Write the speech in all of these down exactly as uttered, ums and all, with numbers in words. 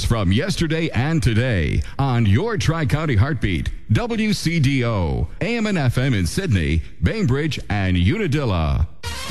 News from yesterday and today on your Tri-County Heartbeat, W C D O, A M and F M in Sydney, Bainbridge, and Unadilla.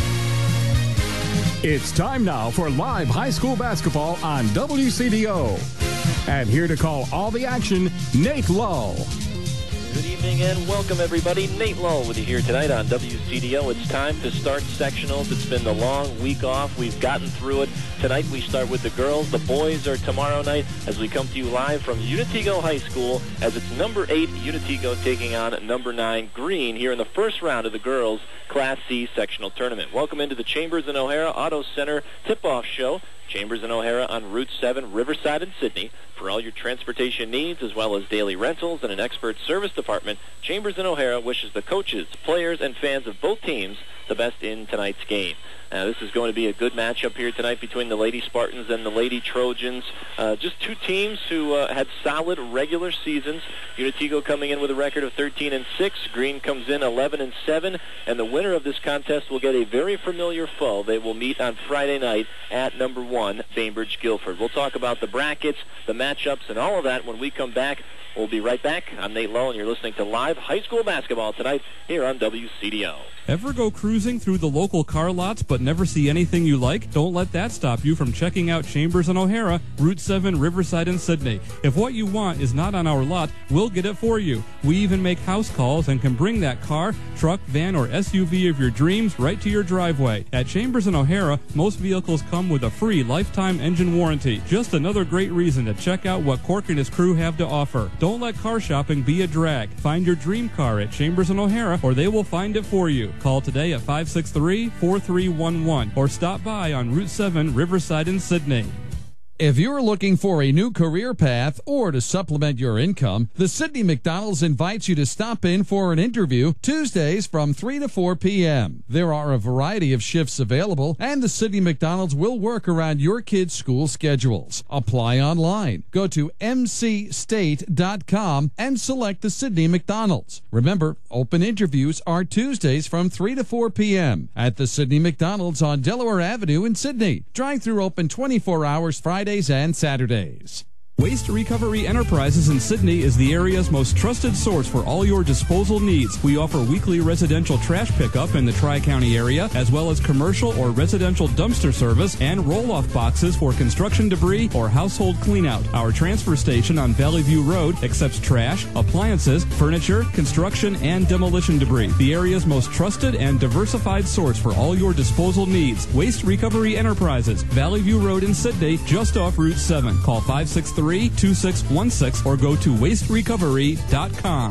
It's time now for live high school basketball on W C D O. And here to call all the action, Nate Lull. Good evening and welcome, everybody. Nate Lull with you here tonight on W C D O. It's time to start sectionals. It's been the long week off. We've gotten through it. Tonight we start with the girls. The boys are tomorrow night as we come to you live from Unitego High School as it's number eight Unitego taking on number nine Green here in the first round of the girls' Class C sectional tournament. Welcome into the Chambers and O'Hara Auto Center tip-off show. Chambers and O'Hara on Route seven, Riverside and Sydney. For all your transportation needs, as well as daily rentals and an expert service department, Chambers and O'Hara wishes the coaches, players, and fans of both teams the best in tonight's game. Now, this is going to be a good matchup here tonight between the Lady Spartans and the Lady Trojans. Uh, just two teams who uh, had solid regular seasons. Unitego coming in with a record of thirteen and six. Green comes in eleven and seven. And the winner of this contest will get a very familiar foe. They will meet on Friday night at number one, Bainbridge Guilford. We'll talk about the brackets, the matchups, and all of that when we come back. We'll be right back. I'm Nate Lowe, and you're listening to live high school basketball tonight here on W C D O. Ever go cruising through the local car lots but never see anything you like? Don't let that stop you from checking out Chambers and O'Hara, Route seven, Riverside and Sydney. If what you want is not on our lot, we'll get it for you. We even make house calls and can bring that car, truck, van, or S U V of your dreams right to your driveway. At Chambers and O'Hara, most vehicles come with a free lifetime engine warranty. Just another great reason to check out what Cork and his crew have to offer. Don't let car shopping be a drag. Find your dream car at Chambers and O'Hara, or they will find it for you. Call today at five six three, four three one one or stop by on Route seven, Riverside and Sydney. If you're looking for a new career path or to supplement your income, the Sydney McDonald's invites you to stop in for an interview Tuesdays from three to four p.m. There are a variety of shifts available, and the Sydney McDonald's will work around your kids' school schedules. Apply online. Go to m c state dot com and select the Sydney McDonald's. Remember, open interviews are Tuesdays from three to four p.m. at the Sydney McDonald's on Delaware Avenue in Sydney. Drive-through open twenty-four hours Friday and Saturdays. Waste Recovery Enterprises in Sydney is the area's most trusted source for all your disposal needs. We offer weekly residential trash pickup in the Tri-County area, as well as commercial or residential dumpster service and roll-off boxes for construction debris or household cleanout. Our transfer station on Valley View Road accepts trash, appliances, furniture, construction, and demolition debris. The area's most trusted and diversified source for all your disposal needs. Waste Recovery Enterprises, Valley View Road in Sydney, just off Route seven. Call five six three, two six one six or go to waste recovery dot com.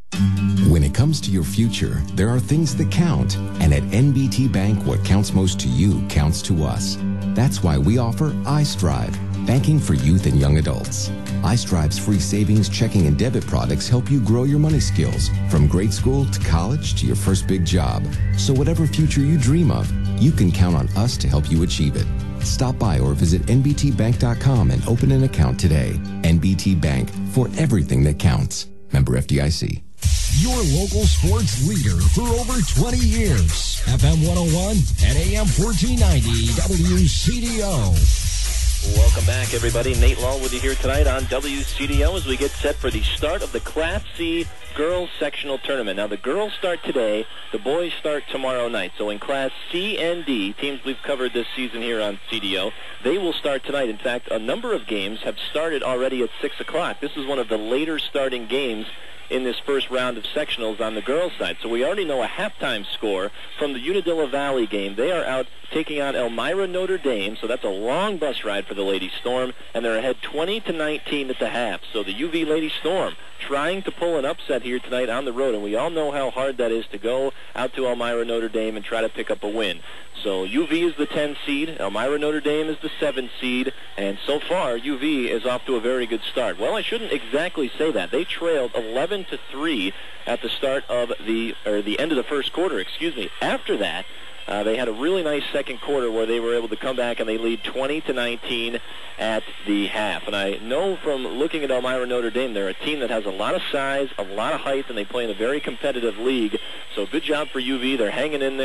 When it comes to your future, there are things that count. And at N B T Bank, what counts most to you counts to us. That's why we offer iStrive, banking for youth and young adults. iStrive's free savings, checking, and debit products help you grow your money skills from grade school to college to your first big job. So whatever future you dream of, you can count on us to help you achieve it. Stop by or visit N B T bank dot com and open an account today. N B T Bank, for everything that counts. Member F D I C. Your local sports leader for over twenty years. F M one oh one and A M fourteen ninety W C D O. Welcome back, everybody. Nate Lull with you here tonight on W C D O as we get set for the start of the Class C girls sectional tournament. Now, the girls start today. The boys start tomorrow night. So in Class C and D, teams we've covered this season here on C D O, they will start tonight. In fact, a number of games have started already at six o'clock. This is one of the later starting games in this first round of sectionals on the girls' side. So we already know a halftime score from the Unadilla Valley game. They are out taking on Elmira Notre Dame, so that's a long bus ride for the Lady Storm, and they're ahead twenty to nineteen at the half. So the U V Lady Storm trying to pull an upset here tonight on the road, and we all know how hard that is to go out to Elmira Notre Dame and try to pick up a win. So U V is the ten seed, Elmira Notre Dame is the seven seed, and so far U V is off to a very good start. Well, I shouldn't exactly say that. They trailed eleven to three at the start of the, or the end of the first quarter, excuse me. After that, Uh, they had a really nice second quarter where they were able to come back and they lead twenty to nineteen at the half. And I know from looking at Elmira Notre Dame, they're a team that has a lot of size, a lot of height, and they play in a very competitive league. So good job for U V. They're hanging in there.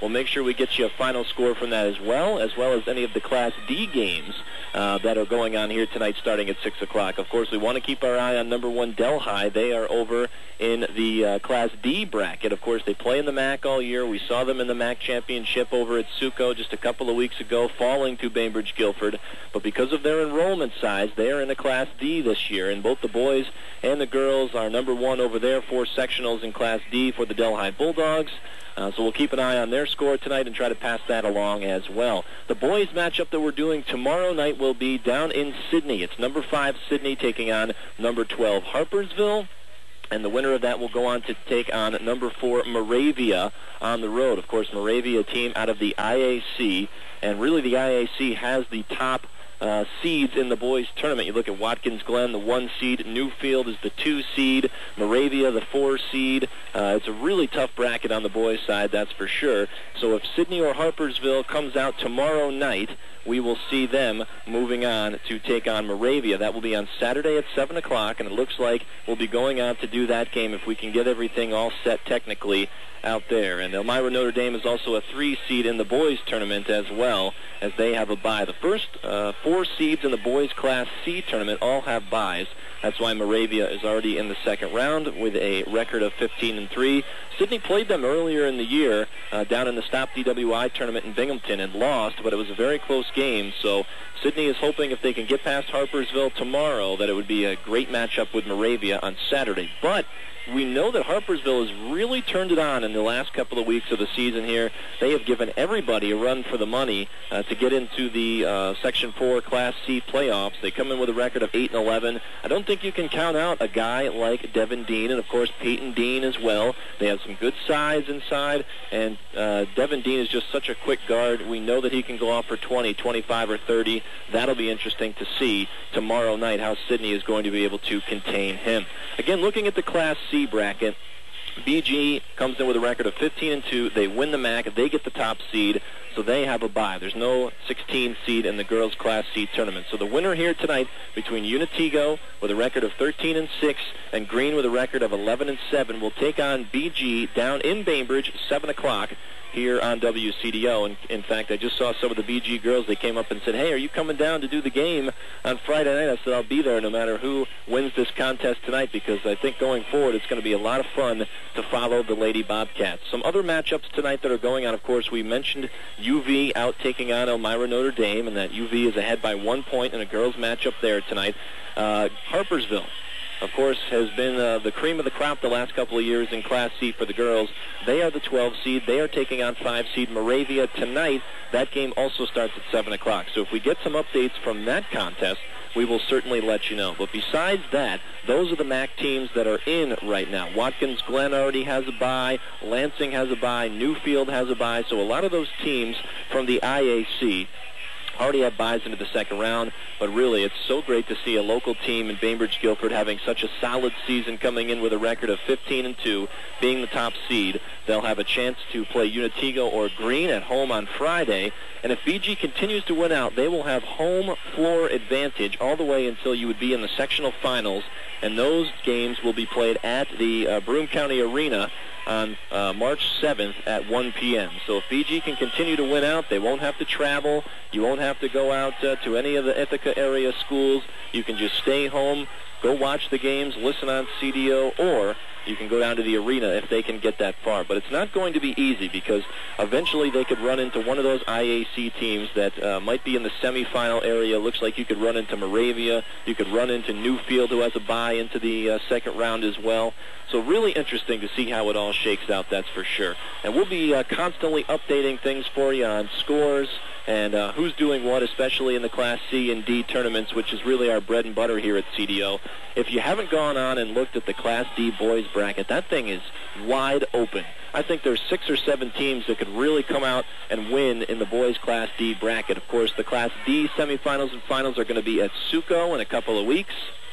We'll make sure we get you a final score from that as well, as well as any of the Class D games uh, that are going on here tonight starting at six o'clock. Of course, we want to keep our eye on number one Delhi. They are over in the uh, Class D bracket. Of course, they play in the M A C all year. We saw them in the M A C championship over at Suco just a couple of weeks ago, falling to Bainbridge Guilford. But because of their enrollment size, they are in the Class D this year, and both the boys and the girls are number one over there for sectionals in Class D for the Delhi Bulldogs. Uh, so we'll keep an eye on their score tonight and try to pass that along as well. The boys matchup that we're doing tomorrow night will be down in Sydney. It's number five Sydney taking on number twelve Harpersville. And the winner of that will go on to take on number four Moravia on the road. Of course, Moravia, a team out of the I A C. And really the I A C has the top Uh, seeds in the boys tournament. You look at Watkins Glen, the one seed. Newfield is the two seed. Moravia, the four seed. Uh, it's a really tough bracket on the boys' side, that's for sure. So if Sydney or Harpersville comes out tomorrow night, we will see them moving on to take on Moravia. That will be on Saturday at seven o'clock, and it looks like we'll be going on to do that game if we can get everything all set technically out there. And Elmira Notre Dame is also a three seed in the boys tournament as well, as they have a bye. The first uh, four seeds in the boys Class C tournament all have byes. That's why Moravia is already in the second round with a record of fifteen and three. Sydney played them earlier in the year uh, down in the Stop D W I tournament in Binghamton and lost, but it was a very close game. So Sydney is hoping if they can get past Harpersville tomorrow that it would be a great matchup with Moravia on Saturday. But we know that Harpersville has really turned it on in the last couple of weeks of the season here. They have given everybody a run for the money uh, to get into the uh, Section four Class C playoffs. They come in with a record of eight and eleven. I don't think you can count out a guy like Devin Dean, and of course Peyton Dean as well. They have some good size inside, and uh, Devin Dean is just such a quick guard. We know that he can go off for twenty, twenty-five, or thirty. That'll be interesting to see tomorrow night how Sydney is going to be able to contain him. Again, looking at the Class C bracket, B G comes in with a record of fifteen and two. They win the M A C. They get the top seed, so they have a bye. There's no sixteen seed in the girls' Class C tournament. So the winner here tonight between Unitigo with a record of thirteen and six and Green with a record of eleven and seven will take on B G down in Bainbridge, seven o'clock. Here on W C D O. And in fact, I just saw some of the B G girls. They came up and said, hey, are you coming down to do the game on Friday night? I said, I'll be there no matter who wins this contest tonight, because I think going forward it's going to be a lot of fun to follow the Lady Bobcats. Some other matchups tonight that are going on, of course, we mentioned U V out taking on Elmira Notre Dame, and that U V is ahead by one point in a girls matchup there tonight. Uh, Harpersville, of course, has been uh, the cream of the crop the last couple of years in Class C for the girls. They are the twelve seed. They are taking on five seed Moravia tonight. That game also starts at seven o'clock. So if we get some updates from that contest, we will certainly let you know. But besides that, those are the M A C teams that are in right now. Watkins Glen already has a bye. Lansing has a bye. Newfield has a bye. So a lot of those teams from the I A C already have buys into the second round, but really it's so great to see a local team in Bainbridge Guilford having such a solid season, coming in with a record of fifteen and two, being the top seed. They'll have a chance to play Unitigo or Green at home on Friday, and if B G continues to win out, they will have home floor advantage all the way until you would be in the sectional finals, and those games will be played at the uh, Broome County Arena on uh, March seventh at one p.m. So if B G can continue to win out, they won't have to travel. You won't have to go out uh, to any of the Ithaca area schools. You can just stay home, go watch the games, listen on C D O, or you can go down to the arena if they can get that far. But it's not going to be easy, because eventually they could run into one of those I A C teams that uh, might be in the semifinal area. Looks like you could run into Moravia. You could run into Newfield, who has a bye into the uh, second round as well. So really interesting to see how it all shakes out, that's for sure. And we'll be uh, constantly updating things for you on scores and uh, who's doing what, especially in the Class C and D tournaments, which is really our bread and butter here at C D O. If you haven't gone on and looked at the Class D boys bracket, that thing is wide open. I think there's six or seven teams that could really come out and win in the boys Class D bracket. Of course, the Class D semifinals and finals are going to be at Suco in a couple of weeks.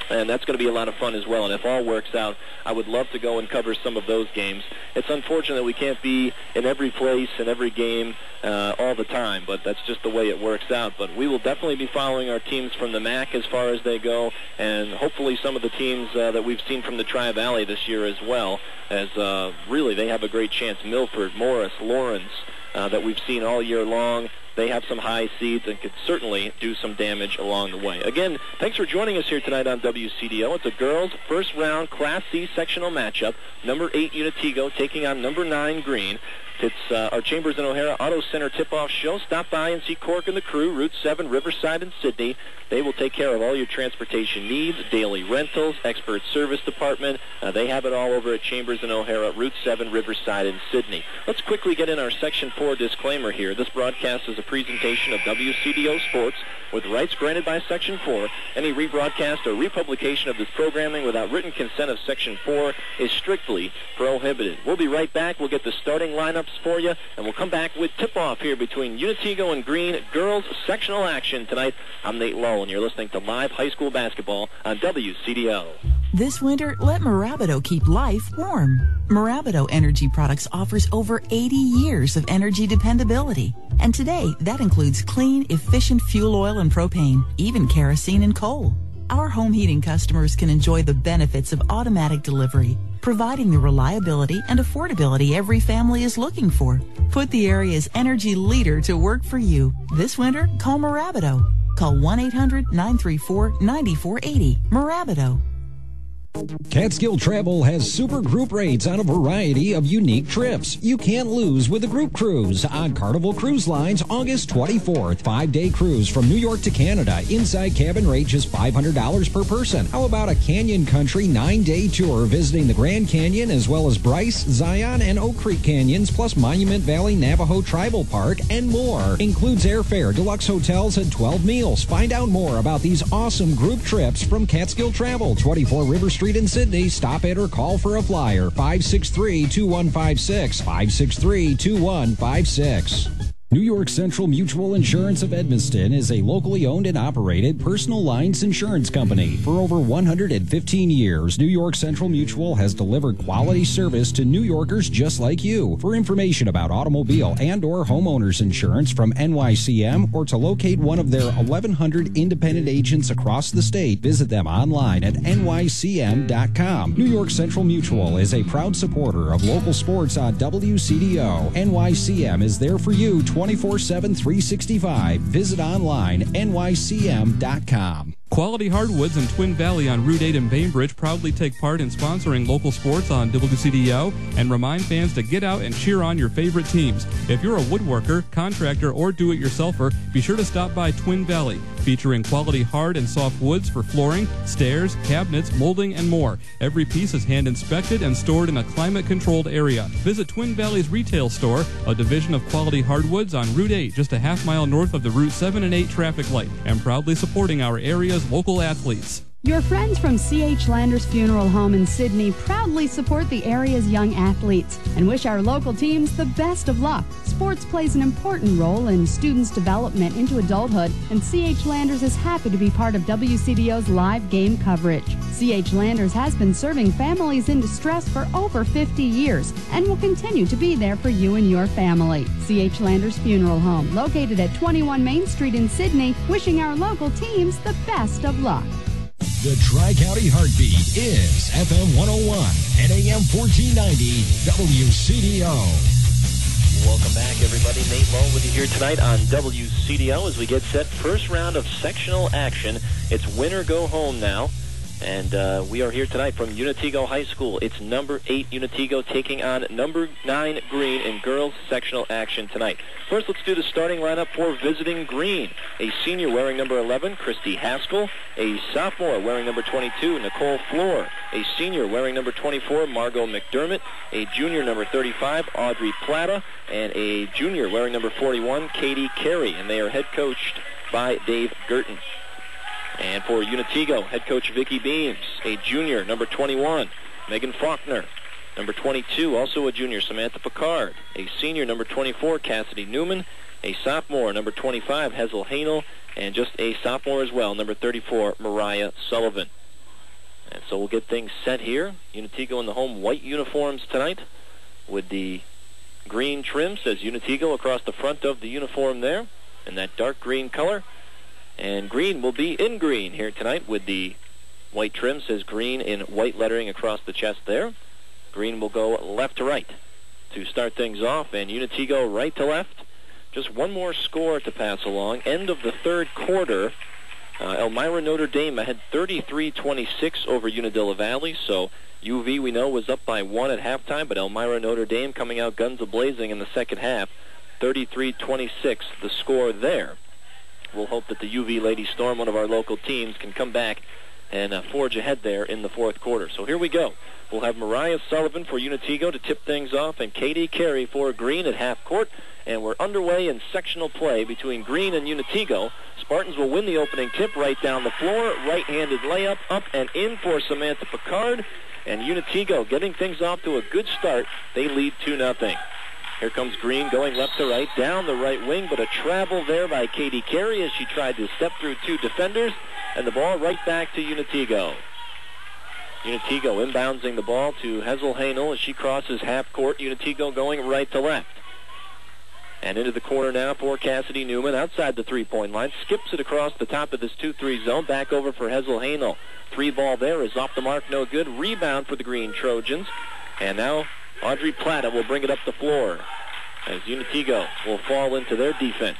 And that's going to be a lot of fun as well. And if all works out, I would love to go and cover some of those games. It's unfortunate that we can't be in every place, in every game, uh, all the time, but that's just the way it works out. But we will definitely be following our teams from the M A C as far as they go, and hopefully some of the teams uh, that we've seen from the Tri-Valley this year as well, as uh, really they have a great chance. Milford, Morris, Lawrence, uh, that we've seen all year long. They have some high seeds and could certainly do some damage along the way. Again, thanks for joining us here tonight on W C D O. It's a girls' first-round Class C sectional matchup. Number eight, Unitego, taking on number nine, Green. It's uh, our Chambers and O'Hara Auto Center tip-off show. Stop by and see Cork and the crew, Route seven, Riverside, and Sydney. They will take care of all your transportation needs, daily rentals, expert service department. Uh, they have it all over at Chambers and O'Hara, Route seven, Riverside, and Sydney. Let's quickly get in our Section four disclaimer here. This broadcast is a presentation of W C D O Sports with rights granted by Section four. Any rebroadcast or republication of this programming without written consent of Section four is strictly prohibited. We'll be right back. We'll get the starting lineups for you, and we'll come back with tip-off here between Unitego and Green. Girls sectional action tonight. I'm Nate Lowe, and you're listening to live high school basketball on W C D O. This winter, let Marabido keep life warm. Marabido Energy Products offers over eighty years of energy dependability. And today, that includes clean, efficient fuel oil and propane, even kerosene and coal. Our home heating customers can enjoy the benefits of automatic delivery, providing the reliability and affordability every family is looking for. Put the area's energy leader to work for you. This winter, call Marabido. Call one eight hundred nine three four nine four eight zero. Marabido. Catskill Travel has super group rates on a variety of unique trips. You can't lose with a group cruise on Carnival Cruise Line's August twenty-fourth. Five-day cruise from New York to Canada. Inside cabin rate just five hundred dollars per person. How about a Canyon Country nine-day tour visiting the Grand Canyon as well as Bryce, Zion, and Oak Creek Canyons, plus Monument Valley Navajo Tribal Park and more. Includes airfare, deluxe hotels, and twelve meals. Find out more about these awesome group trips from Catskill Travel, twenty-four River Street in Sydney. Stop it or call for a flyer. five six three, two one five six. five six three, two one five six. New York Central Mutual Insurance of Edmiston is a locally owned and operated personal lines insurance company. For over one hundred fifteen years, New York Central Mutual has delivered quality service to New Yorkers just like you. For information about automobile and or homeowners insurance from N Y C M or to locate one of their eleven hundred independent agents across the state, visit them online at N Y C M dot com. New York Central Mutual is a proud supporter of local sports on W C D O. N Y C M is there for you twenty-four seven, three sixty-five. Visit online, N Y C M dot com. Quality Hardwoods in Twin Valley on Route eight in Bainbridge proudly take part in sponsoring local sports on W C D O and remind fans to get out and cheer on your favorite teams. If you're a woodworker, contractor, or do-it-yourselfer, be sure to stop by Twin Valley, featuring quality hard and soft woods for flooring, stairs, cabinets, molding, and more. Every piece is hand-inspected and stored in a climate-controlled area. Visit Twin Valley's retail store, a division of Quality Hardwoods on Route eight, just a half mile north of the Route seven and eight traffic light, and proudly supporting our area's local athletes. Your friends from C H Landers Funeral Home in Sydney proudly support the area's young athletes and wish our local teams the best of luck. Sports plays an important role in students' development into adulthood, and C H Landers is happy to be part of W C D O's live game coverage. C H Landers has been serving families in distress for over fifty years and will continue to be there for you and your family. C H Landers Funeral Home, located at twenty-one Main Street in Sydney, wishing our local teams the best of luck. The Tri-County Heartbeat is F M one oh one and A M fourteen ninety W C D O. Welcome back, everybody. Nate Lowe with you here tonight on W C D O as we get set. First round of sectional action. It's win or go home now. And uh, we are here tonight from Unitego High School. It's number eight Unitego taking on number nine Green in girls sectional action tonight. First, let's do the starting lineup for visiting Green. A senior wearing number eleven, Christy Haskell. A sophomore wearing number twenty-two, Nicole Floor. A senior wearing number twenty-four, Margot McDermott. A junior number thirty-five, Audrey Plata. And a junior wearing number forty-one, Katie Carey. And they are head coached by Dave Girton. And for Unitego, head coach Vicky Beams. A junior, number twenty-one, Megan Faulkner. Number twenty-two, also a junior, Samantha Picard. A senior, number twenty-four, Cassidy Newman. A sophomore, number twenty-five, Hazel Hanel. And just a sophomore as well, number thirty-four, Mariah Sullivan. And so we'll get things set here. Unitigo in the home white uniforms tonight with the green trim. Says Unitigo across the front of the uniform there in that dark green color. And green will be in green here tonight with the white trim. Says green in white lettering across the chest there. Green will go left to right to start things off, and Unitigo right to left. Just one more score to pass along. End of the third quarter. Uh, Elmira Notre Dame had thirty-three twenty-six over Unadilla Valley, so U V, we know, was up by one at halftime, but Elmira Notre Dame coming out guns a-blazing in the second half. thirty-three twenty-six, the score there. We'll hope that the U V Lady Storm, one of our local teams, can come back and uh, forge ahead there in the fourth quarter. So here we go. We'll have Mariah Sullivan for Unitigo to tip things off, and Katie Carey for Green at half court. And we're underway in sectional play between Green and Unitigo. Spartans will win the opening tip right down the floor. Right-handed layup up and in for Samantha Picard. And Unitigo getting things off to a good start. They lead two nothing. Here comes Green going left to right, down the right wing, but a travel there by Katie Carey as she tried to step through two defenders. And the ball right back to Unitigo. Unitigo inbounding the ball to Hessel Hanel as she crosses half court. Unitigo going right to left. And into the corner now for Cassidy Newman outside the three-point line. Skips it across the top of this two three zone. Back over for Hessel Hanel. Three ball there is off the mark, no good. Rebound for the Green Trojans. And now Audrey Plata will bring it up the floor as Unitigo will fall into their defense.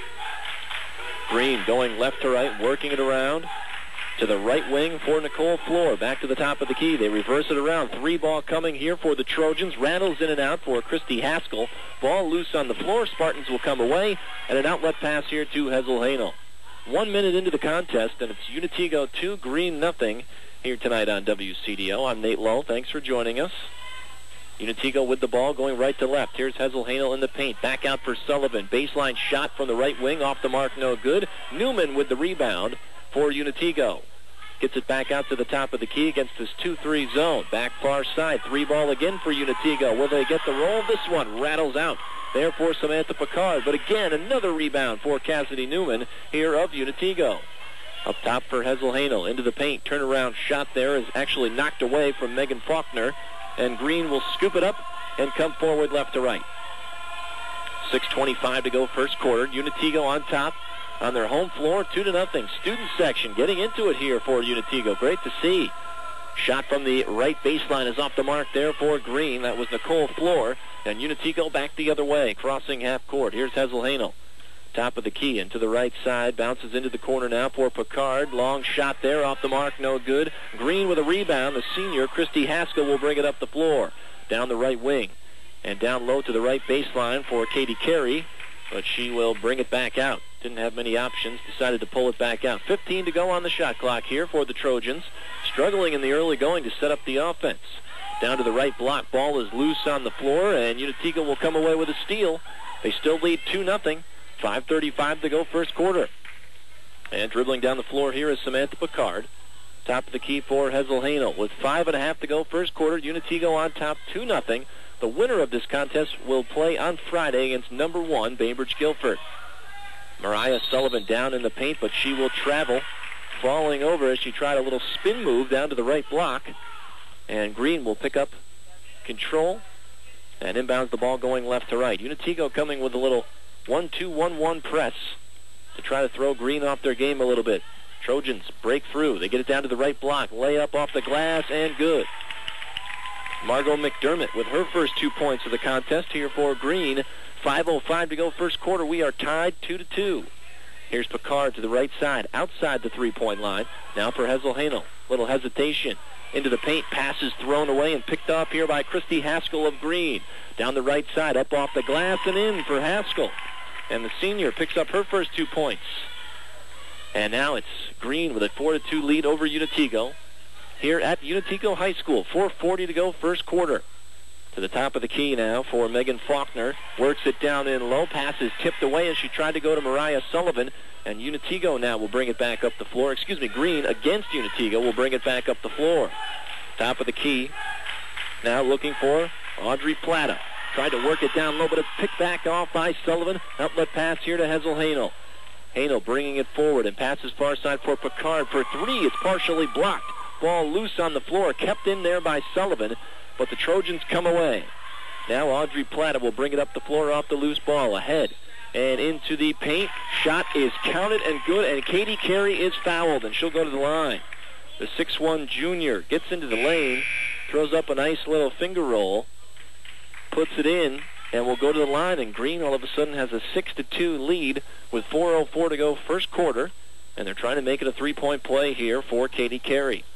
Green going left to right, working it around to the right wing for Nicole Floor. Back to the top of the key. They reverse it around. Three ball coming here for the Trojans. Rattles in and out for Christy Haskell. Ball loose on the floor. Spartans will come away. And an outlet pass here to Hessel Hanel. One minute into the contest, and it's Unitigo two, Green nothing here tonight on W C D O. I'm Nate Lowe. Thanks for joining us. Unitigo with the ball going right to left. Here's Hessel Hanel in the paint. Back out for Sullivan. Baseline shot from the right wing. Off the mark, no good. Newman with the rebound for Unitigo. Gets it back out to the top of the key against this two three zone. Back far side. Three ball again for Unitigo. Will they get the roll? This one rattles out there for Samantha Picard. But again, another rebound for Cassidy Newman here of Unitigo. Up top for Hessel Hanel. Into the paint. Turnaround shot there is actually knocked away from Megan Faulkner. And Green will scoop it up and come forward left to right. six twenty-five to go first quarter. Unitigo on top on their home floor, two to nothing. Student section getting into it here for Unitigo. Great to see. Shot from the right baseline is off the mark there for Green. That was Nicole Floor. And Unitigo back the other way, crossing half court. Here's Hessel Hanel. Top of the key and to the right side. Bounces into the corner now for Picard. Long shot there, off the mark, no good. Green with a rebound. The senior, Christy Haskell, will bring it up the floor. Down the right wing. And down low to the right baseline for Katie Carey. But she will bring it back out. Didn't have many options. Decided to pull it back out. fifteen to go on the shot clock here for the Trojans. Struggling in the early going to set up the offense. Down to the right block. Ball is loose on the floor, and Unitigo will come away with a steal. They still lead two nothing. five thirty-five to go first quarter. And dribbling down the floor here is Samantha Picard. Top of the key for Hessel Hanel. With five and a half to go first quarter, Unitigo on top two nothing. The winner of this contest will play on Friday against number one, Bainbridge Guilford. Mariah Sullivan down in the paint, but she will travel, falling over as she tried a little spin move down to the right block. And Green will pick up control and inbounds the ball going left to right. Unitigo coming with a little one two one one press to try to throw Green off their game a little bit. Trojans break through. They get it down to the right block. Layup off the glass and good. Margot McDermott with her first two points of the contest here for Green. five oh five to go first quarter. We are tied two to two. Here's Picard to the right side, outside the three-point line. Now for Hessel Hanel. Little hesitation. Into the paint. Passes thrown away and picked up here by Christy Haskell of Green. Down the right side, up off the glass and in for Haskell. And the senior picks up her first two points. And now it's Green with a four to two lead over Unitigo here at Unitigo High School. four forty to go first quarter. To the top of the key now for Megan Faulkner. Works it down in low. Passes tipped away as she tried to go to Mariah Sullivan. And Unitigo now will bring it back up the floor. Excuse me, Green against Unitigo will bring it back up the floor. Top of the key. Now looking for Audrey Plata. Tried to work it down low, but it's picked back off by Sullivan. Outlet pass here to Hessel Hanel. Hanel bringing it forward and passes far side for Picard for three. It's partially blocked. Ball loose on the floor, kept in there by Sullivan, but the Trojans come away. Now Audrey Plata will bring it up the floor off the loose ball. Ahead and into the paint. Shot is counted and good, and Katie Carey is fouled, and she'll go to the line. The six one junior gets into the lane, throws up a nice little finger roll, puts it in, and will go to the line, and Green all of a sudden has a six to two lead with four oh four to go first quarter, and they're trying to make it a three-point play here for Katie Carey.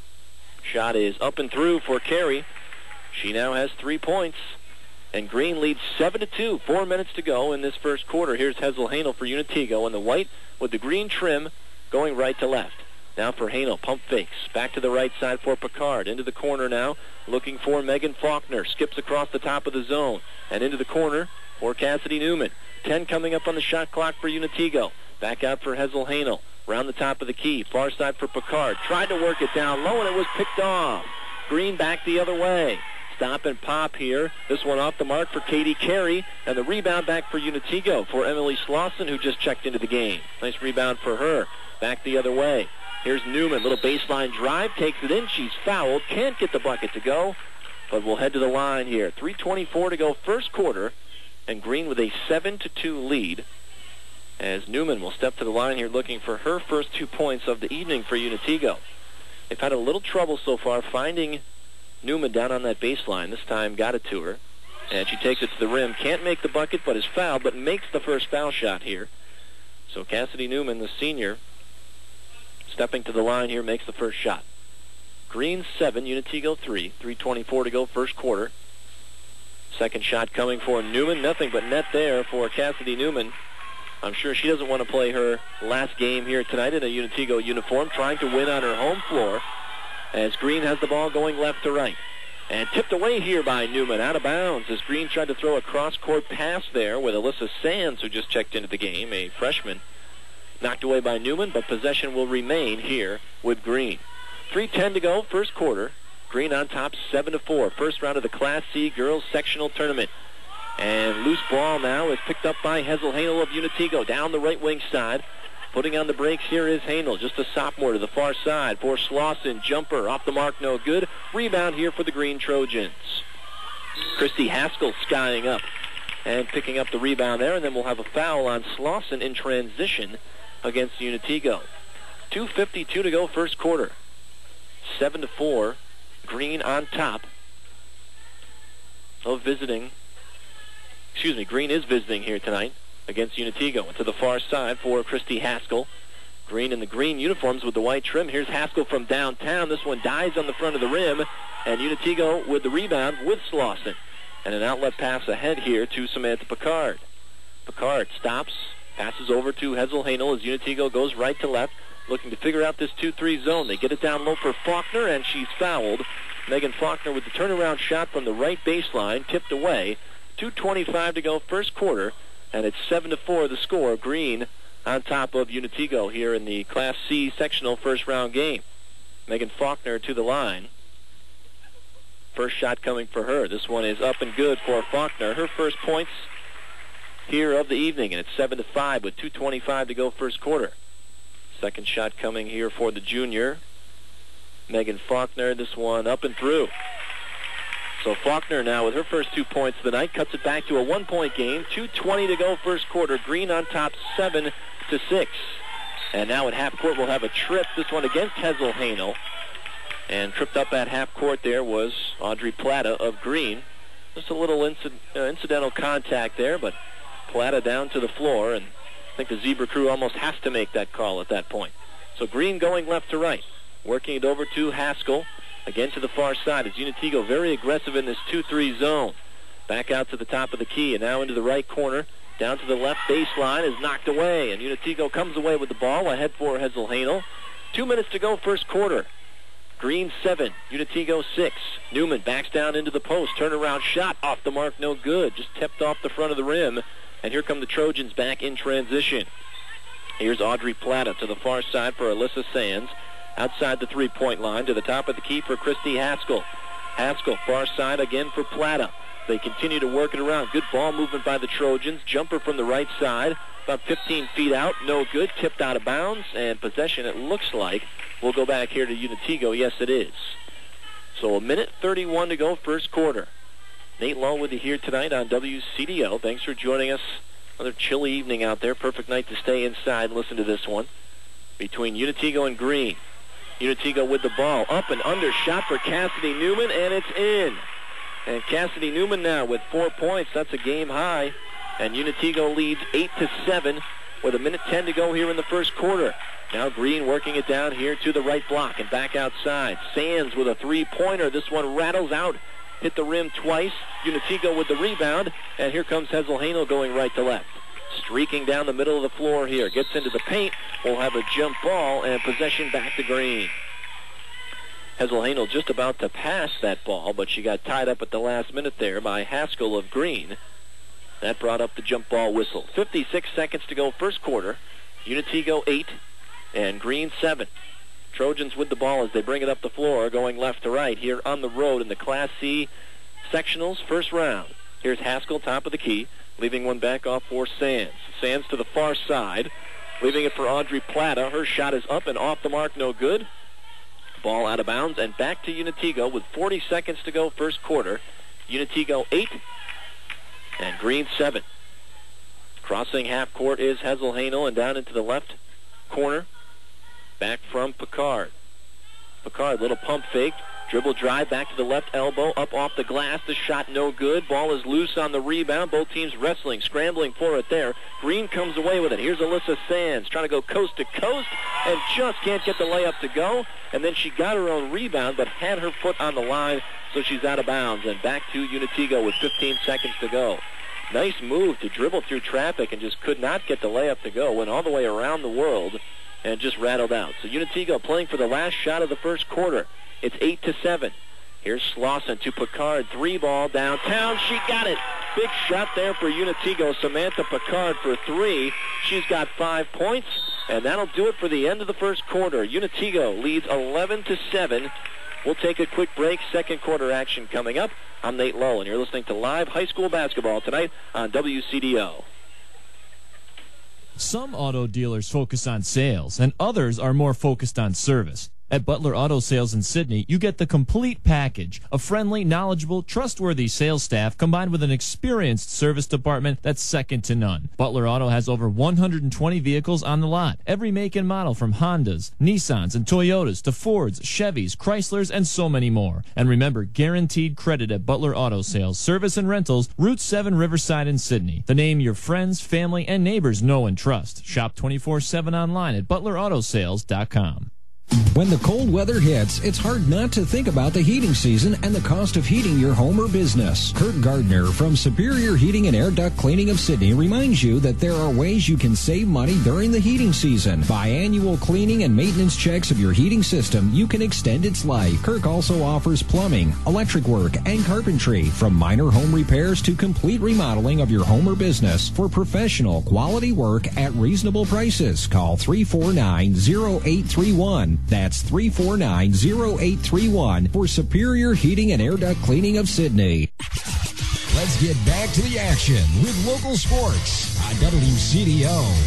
Shot is up and through for Carey. She now has three points, and Green leads seven to two. Four minutes to go in this first quarter. Here's Hesel Hanel for Unitigo, and the white with the green trim going right to left. Now for Hanel, pump fakes. Back to the right side for Picard. Into the corner now, looking for Megan Faulkner. Skips across the top of the zone. And into the corner for Cassidy Newman. Ten coming up on the shot clock for Unitigo. Back out for Hesel Hanel. Round the top of the key. Far side for Picard. Tried to work it down low, and it was picked off. Green back the other way. Stop and pop here. This one off the mark for Katie Carey, and the rebound back for Unitigo for Emily Slauson, who just checked into the game. Nice rebound for her. Back the other way. Here's Newman, little baseline drive, takes it in. She's fouled, can't get the bucket to go, but we'll head to the line here. three twenty-four to go first quarter, and Green with a seven to two lead, as Newman will step to the line here looking for her first two points of the evening for Unitigo. They've had a little trouble so far finding Newman down on that baseline. This time got it to her, and she takes it to the rim. Can't make the bucket, but is fouled, but makes the first foul shot here. So Cassidy Newman, the senior, stepping to the line here, makes the first shot. Green seven, Unitigo three. three twenty-four to go first quarter. Second shot coming for Newman. Nothing but net there for Cassidy Newman. I'm sure she doesn't want to play her last game here tonight in a Unitigo uniform, trying to win on her home floor, as Green has the ball going left to right. And tipped away here by Newman, out of bounds, as Green tried to throw a cross-court pass there with Alyssa Sands, who just checked into the game, a freshman. Knocked away by Newman, but possession will remain here with Green. three ten to go, first quarter. Green on top, seven to four. First round of the Class C girls sectional tournament. And loose ball now is picked up by Hesel Hanel of Unitigo down the right wing side. Putting on the brakes here is Hanel, just a sophomore to the far side for Slauson. Jumper off the mark, no good. Rebound here for the Green Trojans. Christy Haskell skying up and picking up the rebound there, and then we'll have a foul on Slauson in transition against Unitigo. two fifty-two to go first quarter. seven to four. Green on top of visiting. Excuse me, Green is visiting here tonight against Unitigo. And to the far side for Christy Haskell. Green in the green uniforms with the white trim. Here's Haskell from downtown. This one dies on the front of the rim. And Unitigo with the rebound with Slauson. And an outlet pass ahead here to Samantha Picard. Picard stops. Passes over to Hesel Hanel as Unitigo goes right to left, looking to figure out this two three zone. They get it down low for Faulkner, and she's fouled. Megan Faulkner with the turnaround shot from the right baseline, tipped away. two twenty-five to go first quarter, and it's seven to four the score. Green on top of Unitigo here in the Class C sectional first round game. Megan Faulkner to the line. First shot coming for her. This one is up and good for Faulkner. Her first points here of the evening, and it's seven to five with two twenty-five to go first quarter. Second shot coming here for the junior, Megan Faulkner. This one up and through. So Faulkner now with her first two points of the night cuts it back to a one-point game. two twenty to go first quarter. Green on top, seven to six. And now at half court we'll have a trip. This one against Hesel Hanel. And tripped up at half court there was Audrey Plata of Green. Just a little inci- uh, incidental contact there, but Plata down to the floor, and I think the Zebra crew almost has to make that call at that point. So Green going left to right, working it over to Haskell, again to the far side. As Unitigo very aggressive in this two three zone. Back out to the top of the key, and now into the right corner, down to the left baseline, is knocked away, and Unitigo comes away with the ball, ahead for Hesel Hanel. Two minutes to go first quarter. Green seven, Unitigo six. Newman backs down into the post, turnaround shot off the mark, no good, just tipped off the front of the rim. And here come the Trojans back in transition. Here's Audrey Plata to the far side for Alyssa Sands. Outside the three-point line to the top of the key for Christy Haskell. Haskell far side again for Plata. they continue to work it around. Good ball movement by the Trojans. Jumper from the right side, about fifteen feet out. No good. Tipped out of bounds. And possession, it looks like, will go back here to Unitigo. Yes, it is. So a minute thirty-one to go, first quarter. Nate Law with you here tonight on W C D O. Thanks for joining us. Another chilly evening out there. Perfect night to stay inside and listen to this one. Between Unitigo and Green. Unitigo with the ball. Up and under. Shot for Cassidy Newman, and it's in. And Cassidy Newman now with four points. That's a game high. And Unitigo leads eight to seven with a minute ten to go here in the first quarter. Now Green working it down here to the right block and back outside. Sands with a three-pointer. This one rattles out. Hit the rim twice. Unitigo with the rebound. And here comes Hesel-Hanel going right to left. Streaking down the middle of the floor here. Gets into the paint. Will have a jump ball and possession back to Green. Hesel-Hanel just about to pass that ball, but she got tied up at the last minute there by Haskell of Green. That brought up the jump ball whistle. fifty-six seconds to go first quarter. Unitigo eight and Green seven. Trojans with the ball as they bring it up the floor, going left to right here on the road in the Class C sectionals first round. Here's Haskell, top of the key, leaving one back off for Sands. Sands to the far side, leaving it for Audrey Plata. Her shot is up and off the mark, no good. Ball out of bounds and back to Unitigo with forty seconds to go first quarter. Unitigo eight and Green seven. Crossing half court is Hesel-Hanel and down into the left corner. Back from Picard. Picard, little pump fake. Dribble drive back to the left elbow. Up off the glass. The shot no good. Ball is loose on the rebound. Both teams wrestling, scrambling for it there. Green comes away with it. Here's Alyssa Sands trying to go coast to coast and just can't get the layup to go. And then she got her own rebound but had her foot on the line, so she's out of bounds. And back to Unitigo with fifteen seconds to go. Nice move to dribble through traffic and just could not get the layup to go. Went all the way around the world and just rattled out. So Unitigo playing for the last shot of the first quarter. It's eight to seven. Here's Slauson to Picard. Three ball downtown. She got it. Big shot there for Unitigo. Samantha Picard for three. She's got five points, and that'll do it for the end of the first quarter. Unitigo leads eleven to seven. We'll take a quick break. Second quarter action coming up. I'm Nate Lowe, and you're listening to live high school basketball tonight on W C D O. Some auto dealers focus on sales, and others are more focused on service. At Butler Auto Sales in Sydney, you get the complete package. A friendly, knowledgeable, trustworthy sales staff combined with an experienced service department that's second to none. Butler Auto has over one hundred twenty vehicles on the lot. Every make and model from Hondas, Nissans, and Toyotas to Fords, Chevys, Chryslers, and so many more. And remember, guaranteed credit at Butler Auto Sales, Service and Rentals, Route seven Riverside in Sydney. The name your friends, family, and neighbors know and trust. Shop twenty-four seven online at butler auto sales dot com. When the cold weather hits, it's hard not to think about the heating season and the cost of heating your home or business. Kurt Gardner from Superior Heating and Air Duct Cleaning of Sydney reminds you that there are ways you can save money during the heating season. Biannual cleaning and maintenance checks of your heating system, you can extend its life. Kirk also offers plumbing, electric work, and carpentry, from minor home repairs to complete remodeling of your home or business. For professional, quality work at reasonable prices, call three four nine, zero eight three one. That's three four nine, zero eight three one for Superior Heating and Air Duct Cleaning of Sydney. Let's get back to the action with local sports on W C D O.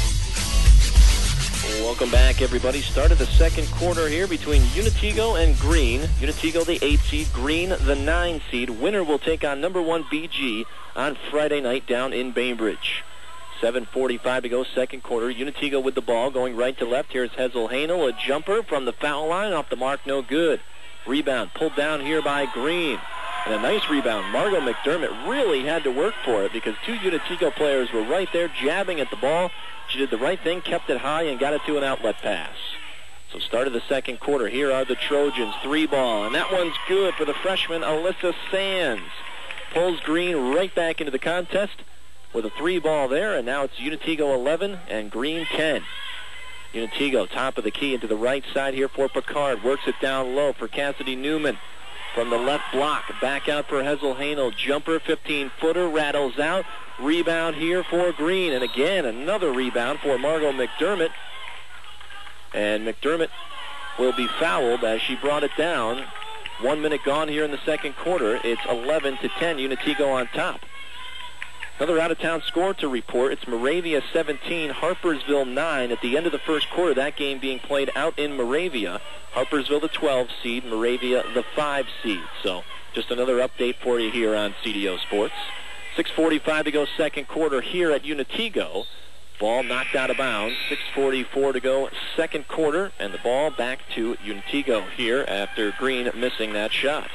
Welcome back, everybody. Start of the second quarter here between Unitigo and Green. Unitigo, the eight seed, Green, the nine seed. Winner will take on number one B G on Friday night down in Bainbridge. seven forty-five to go, second quarter. Unitigo with the ball, going right to left. Here's Hesel-Hanel, a jumper from the foul line, off the mark, no good. Rebound pulled down here by Green. And a nice rebound. Margot McDermott really had to work for it because two Unitigo players were right there jabbing at the ball. She did the right thing, kept it high, and got it to an outlet pass. So start of the second quarter. Here are the Trojans, three ball. And that one's good for the freshman, Alyssa Sands. Pulls Green right back into the contest with a three ball there, and now it's Unitigo eleven and Green ten. Unitigo, top of the key into the right side here for Picard. Works it down low for Cassidy Newman. From the left block, back out for Hesel-Hanel. Jumper, fifteen-footer, rattles out. Rebound here for Green. And again, another rebound for Margot McDermott. And McDermott will be fouled as she brought it down. one minute gone here in the second quarter. It's eleven to ten, Unitigo on top. Another out-of-town score to report. It's Moravia seventeen, Harpersville nine. At the end of the first quarter, that game being played out in Moravia. Harpersville the twelve seed, Moravia the five seed. So just another update for you here on C D O Sports. six forty-five to go second quarter here at Unitigo. Ball knocked out of bounds. six forty-four to go second quarter, and the ball back to Unitigo here after Green missing that shot.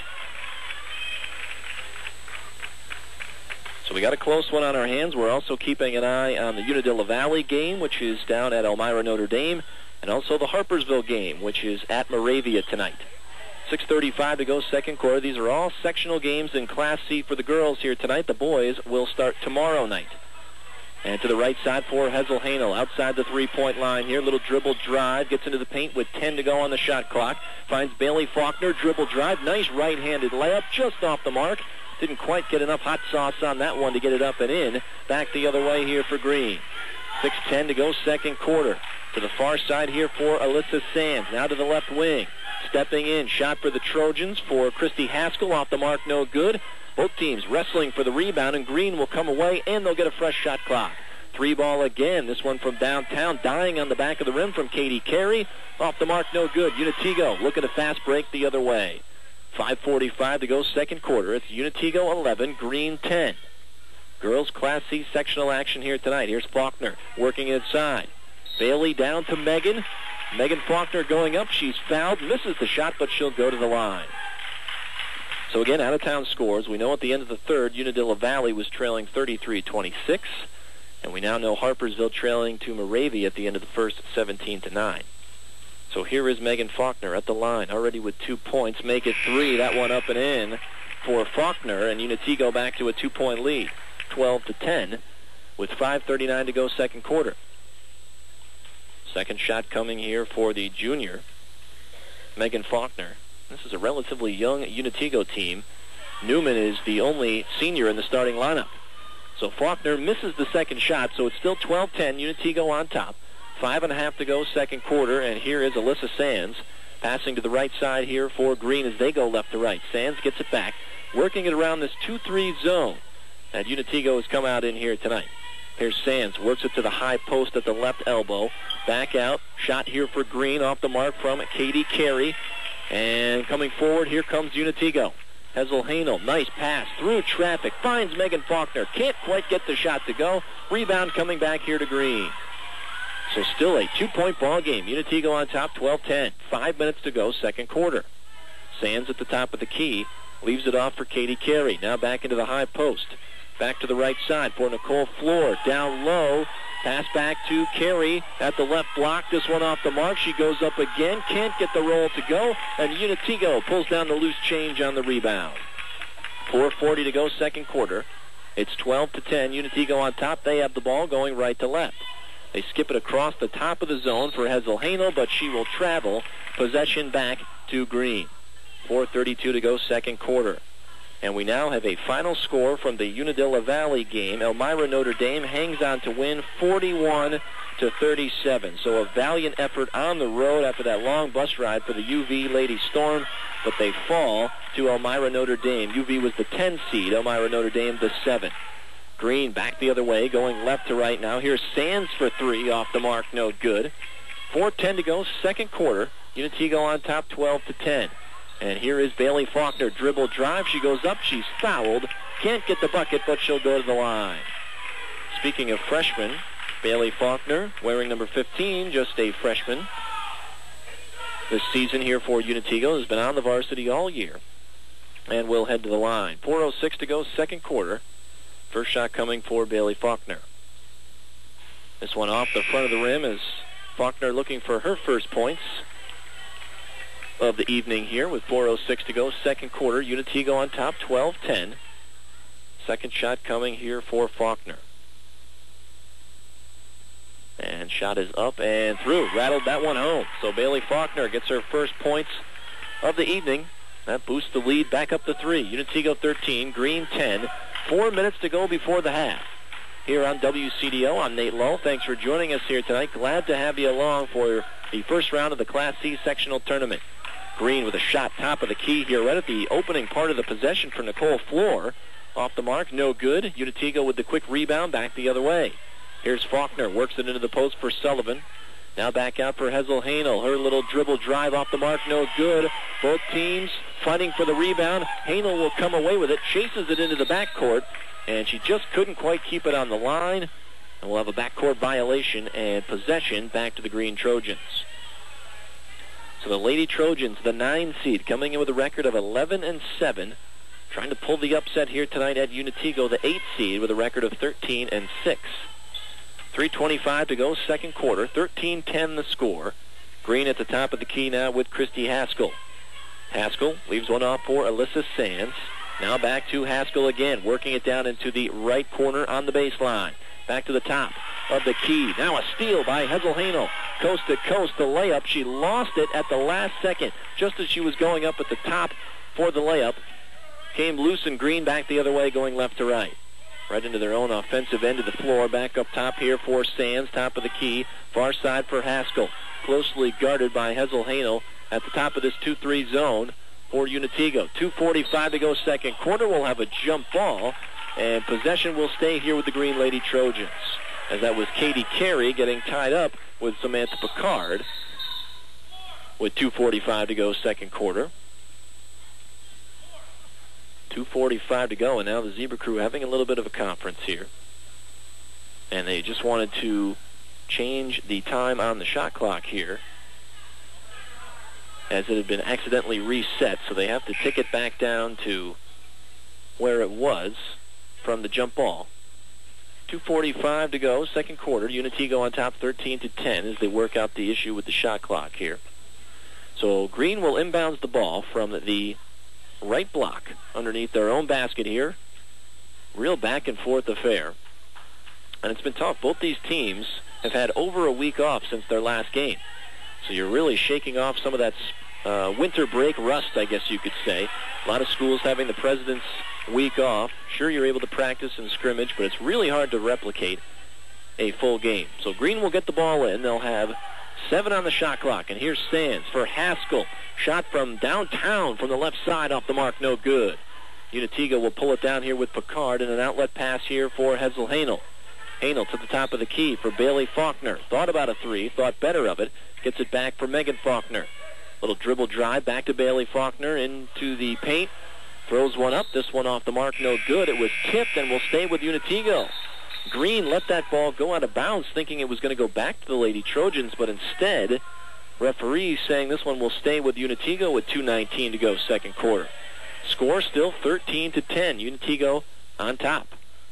So we got a close one on our hands. We're also keeping an eye on the Unadilla Valley game, which is down at Elmira Notre Dame, and also the Harpersville game, which is at Moravia tonight. six thirty-five to go second quarter. These are all sectional games in Class C for the girls here tonight. The boys will start tomorrow night. And to the right side for Hessel Hanel, outside the three-point line here. Little dribble drive, gets into the paint with ten to go on the shot clock. Finds Bailey Faulkner, dribble drive, nice right-handed layup, just off the mark. Didn't quite get enough hot sauce on that one to get it up and in. Back the other way here for Green. six ten to go second quarter. To the far side here for Alyssa Sands. Now to the left wing. Stepping in, shot for the Trojans for Christy Haskell. Off the mark, no good. Both teams wrestling for the rebound, and Green will come away, and they'll get a fresh shot clock. Three ball again. This one from downtown, dying on the back of the rim from Katie Carey. Off the mark, no good. Unitigo looking to fast break the other way. five forty-five to go second quarter. It's Unitigo eleven, Green ten. Girls Class C sectional action here tonight. Here's Faulkner working inside. Bailey down to Megan. Megan Faulkner going up. She's fouled, misses the shot, but she'll go to the line. So again, out-of-town scores. We know at the end of the third, Unadilla Valley was trailing thirty-three twenty-six. And we now know Harpersville trailing to Moravia at the end of the first, seventeen to nine. So here is Megan Faulkner at the line, already with two points. Make it three. That one up and in for Faulkner, and Unitigo back to a two-point lead, twelve to ten, with five thirty-nine to go second quarter. Second shot coming here for the junior, Megan Faulkner. This is a relatively young Unitigo team. Newman is the only senior in the starting lineup. So Faulkner misses the second shot, so it's still twelve ten, Unitigo on top. Five and a half to go second quarter, and here is Alyssa Sands passing to the right side here for Green as they go left to right. Sands gets it back, working it around this two three zone that Unitigo has come out in here tonight. Here's Sands, works it to the high post at the left elbow. Back out, shot here for Green, off the mark from Katie Carey. And coming forward, here comes Unitigo. Hessel Hanel, nice pass through traffic, finds Megan Faulkner. Can't quite get the shot to go. Rebound coming back here to Green. So still a two-point ball game. Unitigo on top, twelve ten. Five minutes to go, second quarter. Sands at the top of the key, leaves it off for Katie Carey. Now back into the high post. Back to the right side for Nicole Floor. Down low, pass back to Carey at the left block. This one off the mark. She goes up again, can't get the roll to go, and Unitigo pulls down the loose change on the rebound. four forty to go second quarter. It's twelve to ten. Unitigo on top. They have the ball going right to left. They skip it across the top of the zone for Hessel Hanel, but she will travel. Possession back to Green. four thirty-two to go second quarter. And we now have a final score from the Unadilla Valley game. Elmira Notre Dame hangs on to win forty-one to thirty-seven. So a valiant effort on the road after that long bus ride for the U V Lady Storm, but they fall to Elmira Notre Dame. U V was the ten seed, Elmira Notre Dame the seven. Green back the other way, going left to right now. Here's Sands for three, off the mark, no good. four ten to go, second quarter. Unitigo on top, twelve to ten. And here is Bailey Faulkner, dribble drive. She goes up, she's fouled. Can't get the bucket, but she'll go to the line. Speaking of freshmen, Bailey Faulkner, wearing number fifteen, just a freshman. This season here for Unitigo, has been on the varsity all year. And will head to the line. four oh six to go, second quarter. First shot coming for Bailey Faulkner. This one off the front of the rim is Faulkner looking for her first points of the evening here with four oh six to go. Second quarter, Unitigo on top, twelve ten. Second shot coming here for Faulkner. And shot is up and through. Rattled that one home. So Bailey Faulkner gets her first points of the evening. That boosts the lead back up to three. Unitigo thirteen, Green ten. Four minutes to go before the half. Here on W C D O, I'm Nate Lowe. Thanks for joining us here tonight. Glad to have you along for the first round of the Class C sectional tournament. Green with a shot top of the key here right at the opening part of the possession for Nicole Floor. Off the mark, no good. Unatigo with the quick rebound back the other way. Here's Faulkner, works it into the post for Sullivan. Now back out for Hesel Hanel. Her little dribble drive off the mark, no good. Both teams fighting for the rebound. Hanel will come away with it, chases it into the backcourt, and she just couldn't quite keep it on the line. And we'll have a backcourt violation and possession back to the Green Trojans. So the Lady Trojans, the nine seed, coming in with a record of eleven and seven, trying to pull the upset here tonight at Unatigo, the eight seed, with a record of thirteen and six. three twenty-five to go, second quarter. thirteen ten the score. Green at the top of the key now with Christy Haskell. Haskell leaves one off for Alyssa Sands. Now back to Haskell again, working it down into the right corner on the baseline. Back to the top of the key. Now a steal by Hesel Hanel. Coast to coast, the layup. She lost it at the last second. Just as she was going up at the top for the layup, came loose, and Green back the other way, going left to right. Right into their own offensive end of the floor. Back up top here for Sands, top of the key. Far side for Haskell. Closely guarded by Hesel Hanel at the top of this two three zone for Unatigo. two forty-five to go, second quarter. We'll have a jump ball, and possession will stay here with the Green Lady Trojans. As that was Katie Carey getting tied up with Samantha Picard with two forty-five to go, second quarter. two forty-five to go, and now the Zebra Crew having a little bit of a conference here. And they just wanted to change the time on the shot clock here, as it had been accidentally reset, so they have to tick it back down to where it was from the jump ball. two forty-five to go, second quarter. Unatigo on top thirteen to ten as they work out the issue with the shot clock here. So Green will inbounds the ball from the right block underneath their own basket here. Real back and forth affair. And it's been tough. Both these teams have had over a week off since their last game. So you're really shaking off some of that uh, winter break rust, I guess you could say. A lot of schools having the President's week off. Sure, you're able to practice and scrimmage, but it's really hard to replicate a full game. So Green will get the ball in. They'll have seven on the shot clock. And here's Sands for Haskell. Shot from downtown from the left side, off the mark, no good. Unatigo will pull it down here with Picard, and an outlet pass here for Hesel Hanel. Hanel to the top of the key for Bailey Faulkner. Thought about a three, thought better of it. Gets it back for Megan Faulkner. Little dribble drive back to Bailey Faulkner into the paint. Throws one up. This one off the mark, no good. It was tipped and will stay with Unatigo. Green let that ball go out of bounds, thinking it was going to go back to the Lady Trojans, but instead, referees saying this one will stay with Unatigo with two nineteen to go, second quarter. Score still thirteen to ten. Unatigo on top.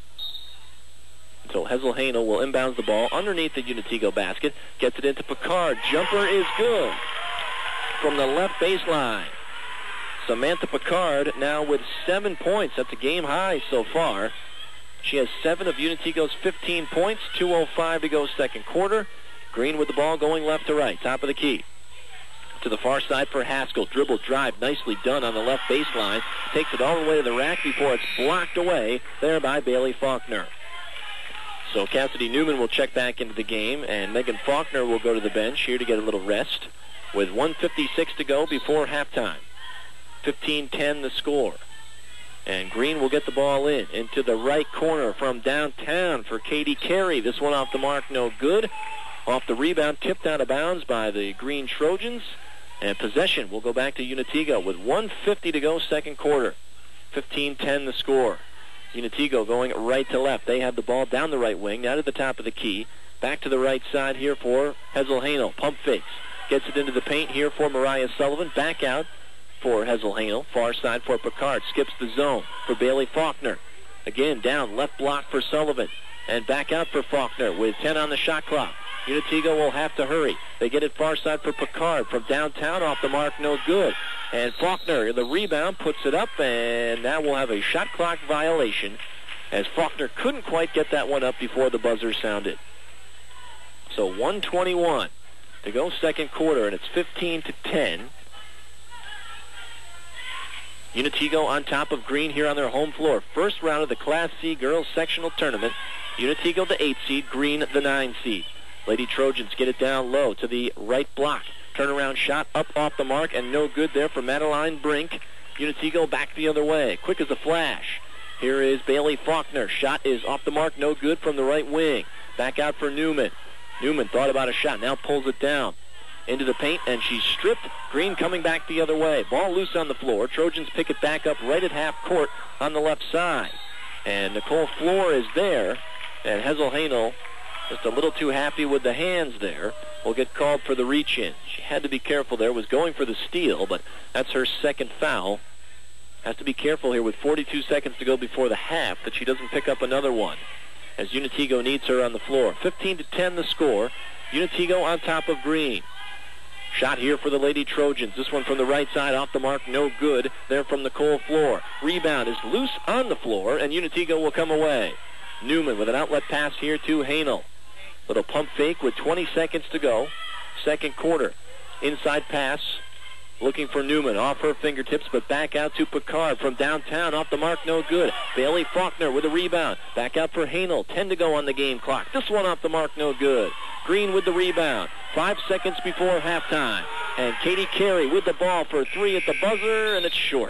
So Hesel Hanel will inbounds the ball underneath the Unatigo basket. Gets it into Picard. Jumper is good from the left baseline. Samantha Picard now with seven points. That's a game high so far. She has seven of Unatigo's fifteen points. two oh five to go, second quarter. Green with the ball going left to right. Top of the key. To the far side for Haskell. Dribble drive nicely done on the left baseline. Takes it all the way to the rack before it's blocked away there by Bailey Faulkner. So Cassidy Newman will check back into the game, and Megan Faulkner will go to the bench here to get a little rest with one fifty-six to go before halftime. fifteen ten the score. And Green will get the ball in into the right corner from downtown for Katie Carey. This one off the mark, no good. Off the rebound, tipped out of bounds by the Green Trojans. And possession will go back to Unatigo with one fifty to go, second quarter. fifteen ten the score. Unatigo going right to left. They have the ball down the right wing, now to the top of the key. Back to the right side here for Hesel Hanel. Pump fakes. Gets it into the paint here for Mariah Sullivan. Back out for Hesel Hanel. Far side for Picard. Skips the zone for Bailey Faulkner. Again, down, left block for Sullivan. And back out for Faulkner with ten on the shot clock. Unatigo will have to hurry. They get it far side for Picard. From downtown, off the mark, no good. And Faulkner, the rebound, puts it up, and now we'll have a shot clock violation, as Faulkner couldn't quite get that one up before the buzzer sounded. So one twenty-one to go, second quarter, and it's fifteen to ten. Unatigo on top of Green here on their home floor. First round of the Class C girls sectional tournament. Unatigo the eight seed, Green the nine seed. Lady Trojans get it down low to the right block. Turnaround shot up off the mark and no good there for Madeline Brink. Unitego back the other way. Quick as a flash. Here is Bailey Faulkner. Shot is off the mark, no good from the right wing. Back out for Newman. Newman thought about a shot, now pulls it down. Into the paint, and she's stripped. Green coming back the other way. Ball loose on the floor. Trojans pick it back up right at half court on the left side. And Nicole Floor is there. And Hazel Hanel, just a little too happy with the hands there, will get called for the reach-in. She had to be careful there. Was going for the steal, but that's her second foul. Has to be careful here with forty-two seconds to go before the half that she doesn't pick up another one, as Unitego needs her on the floor. fifteen to ten the score. Unitego on top of Green. Shot here for the Lady Trojans. This one from the right side, off the mark, no good. There from Nicole Floor. Rebound is loose on the floor, and Unitego will come away. Newman with an outlet pass here to Hanel. Little pump fake with twenty seconds to go. Second quarter. Inside pass. Looking for Newman. Off her fingertips, but back out to Picard from downtown. Off the mark, no good. Bailey Faulkner with a rebound. Back out for Hanel. Ten to go on the game clock. This one off the mark, no good. Green with the rebound. Five seconds before halftime. And Katie Carey with the ball for three at the buzzer, and it's short.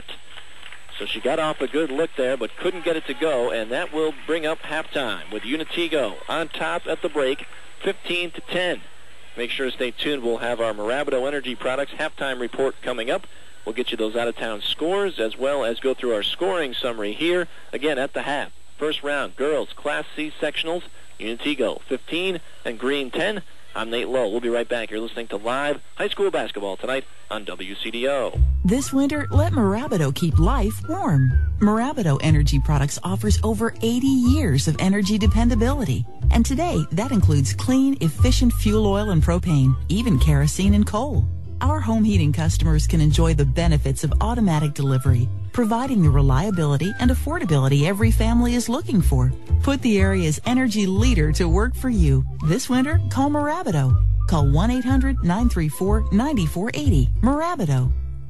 So she got off a good look there, but couldn't get it to go, and that will bring up halftime with Unitego on top at the break, fifteen to ten. Make sure to stay tuned. We'll have our Mirabito Energy Products halftime report coming up. We'll get you those out-of-town scores as well as go through our scoring summary here, again at the half. First round, girls, Class C sectionals, Unitego fifteen and Green ten. I'm Nate Lowe. We'll be right back. You're listening to live high school basketball tonight on W C D O. This winter, let Mirabito keep life warm. Mirabito Energy Products offers over eighty years of energy dependability. And today, that includes clean, efficient fuel oil and propane, even kerosene and coal. Our home heating customers can enjoy the benefits of automatic delivery, providing the reliability and affordability every family is looking for. Put the area's energy leader to work for you. This winter, call Mirabito. Call one eight hundred nine three four nine four eight zero. Mirabito.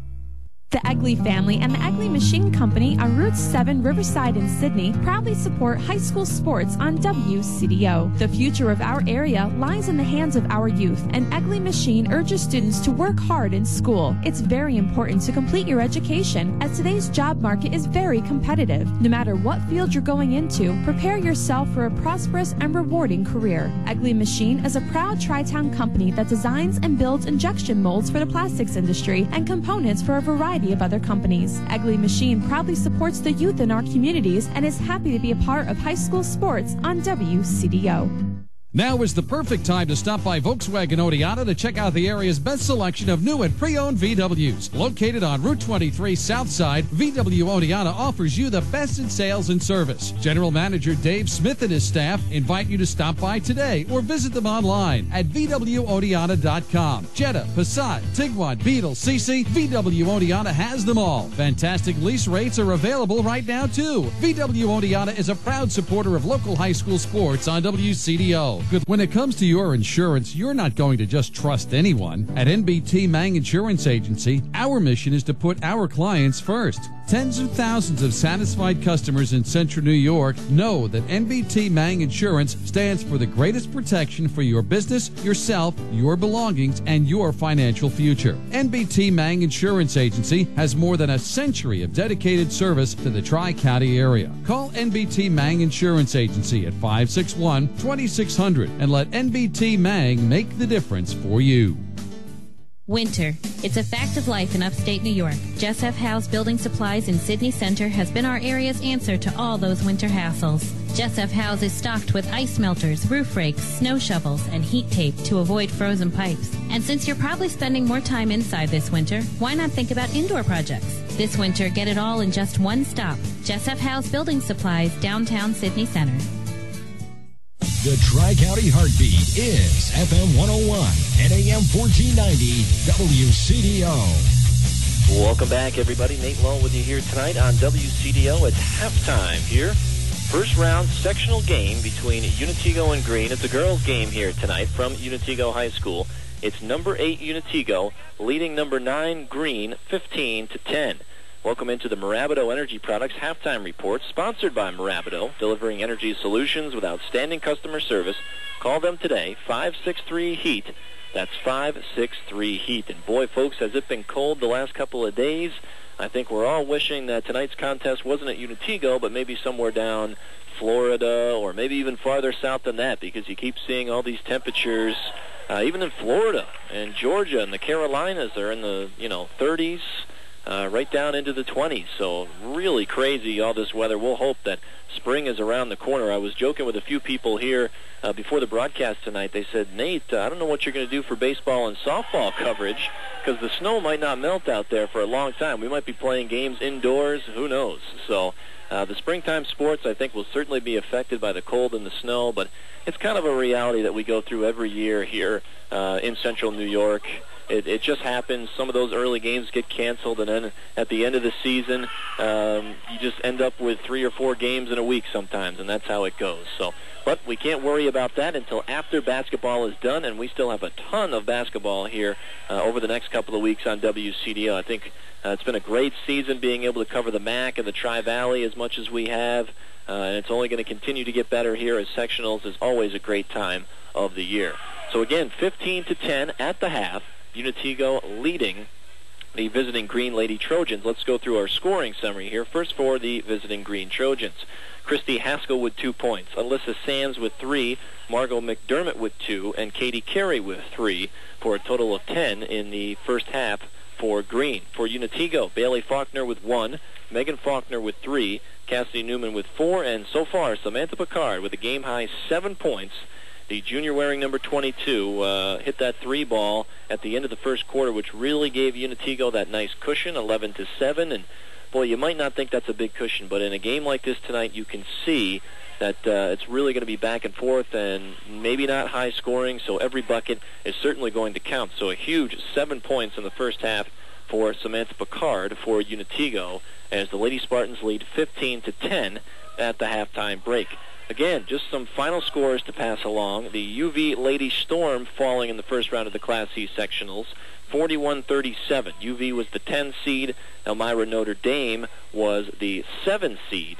The Egley family and the Egley Machine Company on Route seven, Riverside in Sydney proudly support high school sports on W C D O. The future of our area lies in the hands of our youth, and Egley Machine urges students to work hard in school. It's very important to complete your education, as today's job market is very competitive. No matter what field you're going into, prepare yourself for a prosperous and rewarding career. Egley Machine is a proud Tri-Town company that designs and builds injection molds for the plastics industry and components for a variety of other companies. Egley Machine proudly supports the youth in our communities and is happy to be a part of high school sports on W C D O. Now is the perfect time to stop by Volkswagen Oneonta to check out the area's best selection of new and pre-owned V Ws. Located on Route twenty-three South Side, V W Oneonta offers you the best in sales and service. General Manager Dave Smith and his staff invite you to stop by today or visit them online at V W Oneonta dot com. Jetta, Passat, Tiguan, Beetle, C C, V W Oneonta has them all. Fantastic lease rates are available right now too. V W Oneonta is a proud supporter of local high school sports on W C D O. Good. When it comes to your insurance, you're not going to just trust anyone. At N B T Mang Insurance Agency, our mission is to put our clients first. Tens of thousands of satisfied customers in Central New York know that N B T Mang Insurance stands for the greatest protection for your business, yourself, your belongings, and your financial future. N B T Mang Insurance Agency has more than a century of dedicated service to the Tri-County area. Call N B T Mang Insurance Agency at five six one, two six zero zero and let N B T Mang make the difference for you. Winter. It's a fact of life in upstate New York. Jess F. Howe's Building Supplies in Sydney Center has been our area's answer to all those winter hassles. Jess F. Howe's is stocked with ice melters, roof rakes, snow shovels, and heat tape to avoid frozen pipes. And since you're probably spending more time inside this winter, why not think about indoor projects? This winter, get it all in just one stop. Jess F. Howe's Building Supplies, downtown Sydney Center. The Tri-County Heartbeat is F M one oh one and A M fourteen ninety W C D O. Welcome back, everybody. Nate Lowe with you here tonight on W C D O. It's halftime here. First round sectional game between Unitego and Green. It's a girls' game here tonight from Unitego High School. It's number eight Unitego leading number nine Green fifteen to ten. Welcome into the Mirabito Energy Products halftime report, sponsored by Mirabito, delivering energy solutions with outstanding customer service. Call them today, five six three HEAT, That's five six three heat. And boy, folks, has it been cold the last couple of days. I think we're all wishing that tonight's contest wasn't at Unitego, but maybe somewhere down Florida or maybe even farther south than that, because you keep seeing all these temperatures, uh, even in Florida and Georgia and the Carolinas, they're in the, you know, thirties, uh, right down into the twenties. So really crazy, all this weather. We'll hope that spring is around the corner. I was joking with a few people here uh, before the broadcast tonight. They said, Nate, uh, I don't know what you're going to do for baseball and softball coverage, because the snow might not melt out there for a long time. We might be playing games indoors. Who knows? So uh, the springtime sports, I think, will certainly be affected by the cold and the snow, but it's kind of a reality that we go through every year here uh, in central New York. It, it just happens. Some of those early games get canceled, and then at the end of the season, um, you just end up with three or four games in a week sometimes, and that's how it goes. So, but we can't worry about that until after basketball is done, and we still have a ton of basketball here uh, over the next couple of weeks on W C D O. I think uh, it's been a great season being able to cover the M A C and the Tri-Valley as much as we have, uh, and it's only going to continue to get better here, as sectionals is always a great time of the year. So again, fifteen to ten at the half. Unitego leading the visiting Green Lady Trojans. Let's go through our scoring summary here. First for the visiting Green Trojans. Christy Haskell with two points. Alyssa Sands with three. Margot McDermott with two. And Katie Carey with three, for a total of ten in the first half for Green. For Unitego, Bailey Faulkner with one. Megan Faulkner with three. Cassidy Newman with four. And so far, Samantha Picard with a game-high seven points. The junior wearing number twenty-two uh, hit that three ball at the end of the first quarter, which really gave Unitego that nice cushion, eleven to seven. And boy, you might not think that's a big cushion, but in a game like this tonight, you can see that uh, it's really going to be back and forth and maybe not high scoring, so every bucket is certainly going to count. So a huge seven points in the first half for Samantha Picard for Unitego, as the Lady Spartans lead fifteen to ten at the halftime break. Again, just some final scores to pass along. The U V Lady Storm falling in the first round of the Class C sectionals, forty-one thirty-seven. U V was the ten seed. Elmira Notre Dame was the seven seed.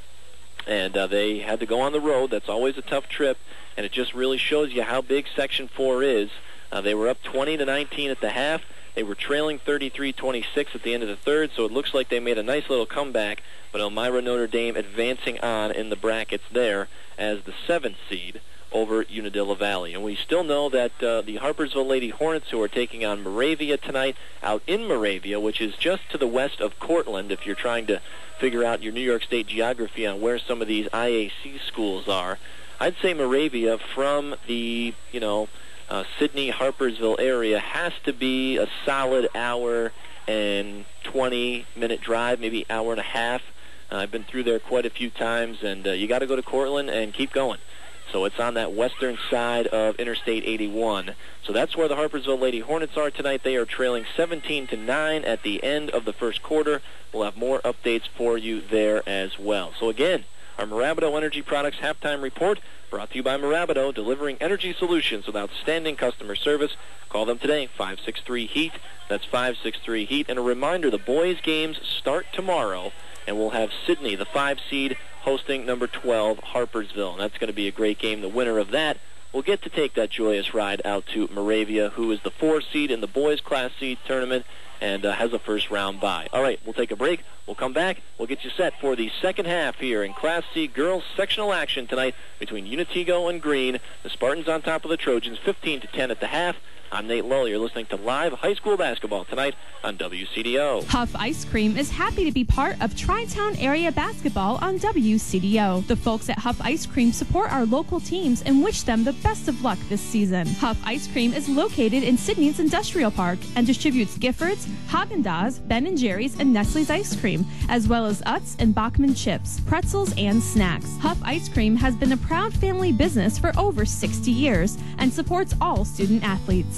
And uh, they had to go on the road. That's always a tough trip, and it just really shows you how big Section four is. Uh, they were up twenty to nineteen at the half. They were trailing thirty-three twenty-six at the end of the third, so it looks like they made a nice little comeback, but Elmira Notre Dame advancing on in the brackets there as the seventh seed over Unadilla Valley. And we still know that uh, the Harpersville Lady Hornets, who are taking on Moravia tonight out in Moravia, which is just to the west of Cortland, if you're trying to figure out your New York State geography on where some of these I A C schools are. I'd say Moravia from the, you know, Uh, Sidney, Harpersville area has to be a solid hour and twenty minute drive, maybe hour and a half. Uh, I've been through there quite a few times, and uh, you got to go to Cortland and keep going. So it's on that western side of Interstate eighty-one. So that's where the Harpersville Lady Hornets are tonight. They are trailing seventeen to nine at the end of the first quarter. We'll have more updates for you there as well. So again, our Mirabito Energy Products halftime report brought to you by Mirabito, delivering energy solutions with outstanding customer service. Call them today, five six three heat. That's five six three heat. And a reminder, the boys' games start tomorrow, and we'll have Sydney, the five seed, hosting number twelve, Harpersville. And that's going to be a great game. The winner of that will get to take that joyous ride out to Moravia, who is the four seed in the boys' Class C tournament and uh, has a first-round bye. All right, we'll take a break. We'll come back. We'll get you set for the second half here in Class C girls sectional action tonight between Unitego and Green. The Spartans on top of the Trojans, fifteen to ten at the half. I'm Nate Lull. You're listening to live high school basketball tonight on W C D O. Huff Ice Cream is happy to be part of Tri-Town area basketball on W C D O. The folks at Huff Ice Cream support our local teams and wish them the best of luck this season. Huff Ice Cream is located in Sydney's Industrial Park and distributes Giffords, Haagen-Dazs, Ben and Jerry's, and Nestle's ice cream, as well as Utz and Bachman chips, pretzels, and snacks. Huff Ice Cream has been a proud family business for over sixty years and supports all student athletes.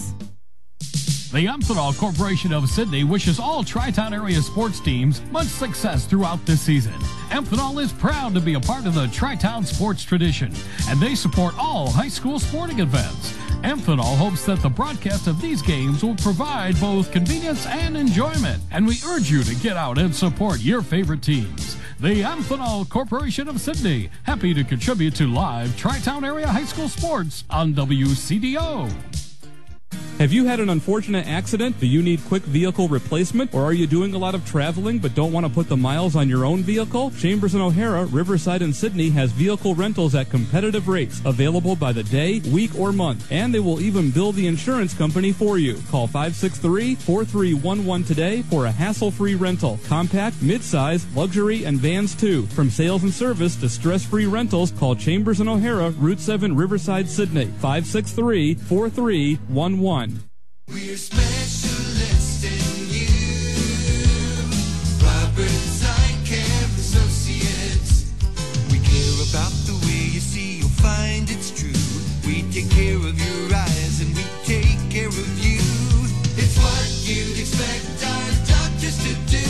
The Amphenol Corporation of Sydney wishes all Tri-Town area sports teams much success throughout this season. Amphenol is proud to be a part of the Tri-Town sports tradition, and they support all high school sporting events. Amphenol hopes that the broadcast of these games will provide both convenience and enjoyment, and we urge you to get out and support your favorite teams. The Amphenol Corporation of Sydney, happy to contribute to live Tri-Town area high school sports on W C D O. Have you had an unfortunate accident? Do you need quick vehicle replacement? Or are you doing a lot of traveling but don't want to put the miles on your own vehicle? Chambers and O'Hara, Riverside, and Sydney has vehicle rentals at competitive rates, available by the day, week, or month. And they will even bill the insurance company for you. Call five six three, four three one one today for a hassle-free rental. Compact, mid-size, luxury, and vans too. From sales and service to stress-free rentals, call Chambers and O'Hara, Route seven, Riverside, Sydney. five six three, four three one one. We're specialists in you. Roberts Eye Care Associates. We care about the way you see, you'll find it's true. We take care of your eyes and we take care of you. It's what you'd expect our doctors to do.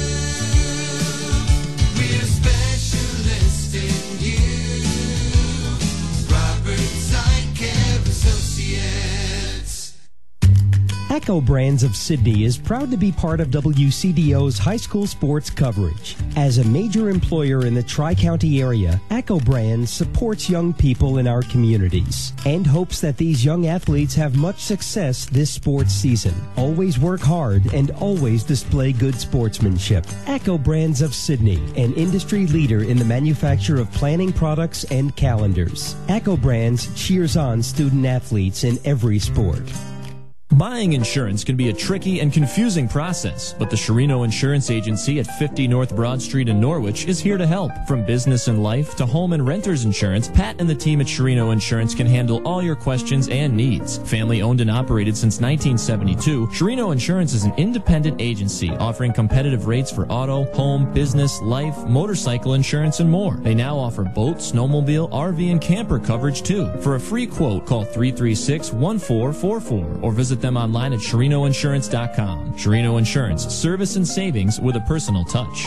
We're specialists in you. Roberts Eye Care Associates. Echo Brands of Sydney is proud to be part of W C D O's high school sports coverage. As a major employer in the Tri-County area, Echo Brands supports young people in our communities and hopes that these young athletes have much success this sports season. Always work hard and always display good sportsmanship. Echo Brands of Sydney, an industry leader in the manufacture of planning products and calendars. Echo Brands cheers on student athletes in every sport. Buying insurance can be a tricky and confusing process, but the Sherino Insurance Agency at fifty North Broad Street in Norwich is here to help. From business and life to home and renter's insurance, Pat and the team at Sherino Insurance can handle all your questions and needs. Family owned and operated since nineteen seventy-two, Sherino Insurance is an independent agency offering competitive rates for auto, home, business, life, motorcycle insurance, and more. They now offer boat, snowmobile, R V, and camper coverage too. For a free quote, call three three six, one four four four or visit them online at Sherino Insurance dot com. Sherino Insurance, service and savings with a personal touch.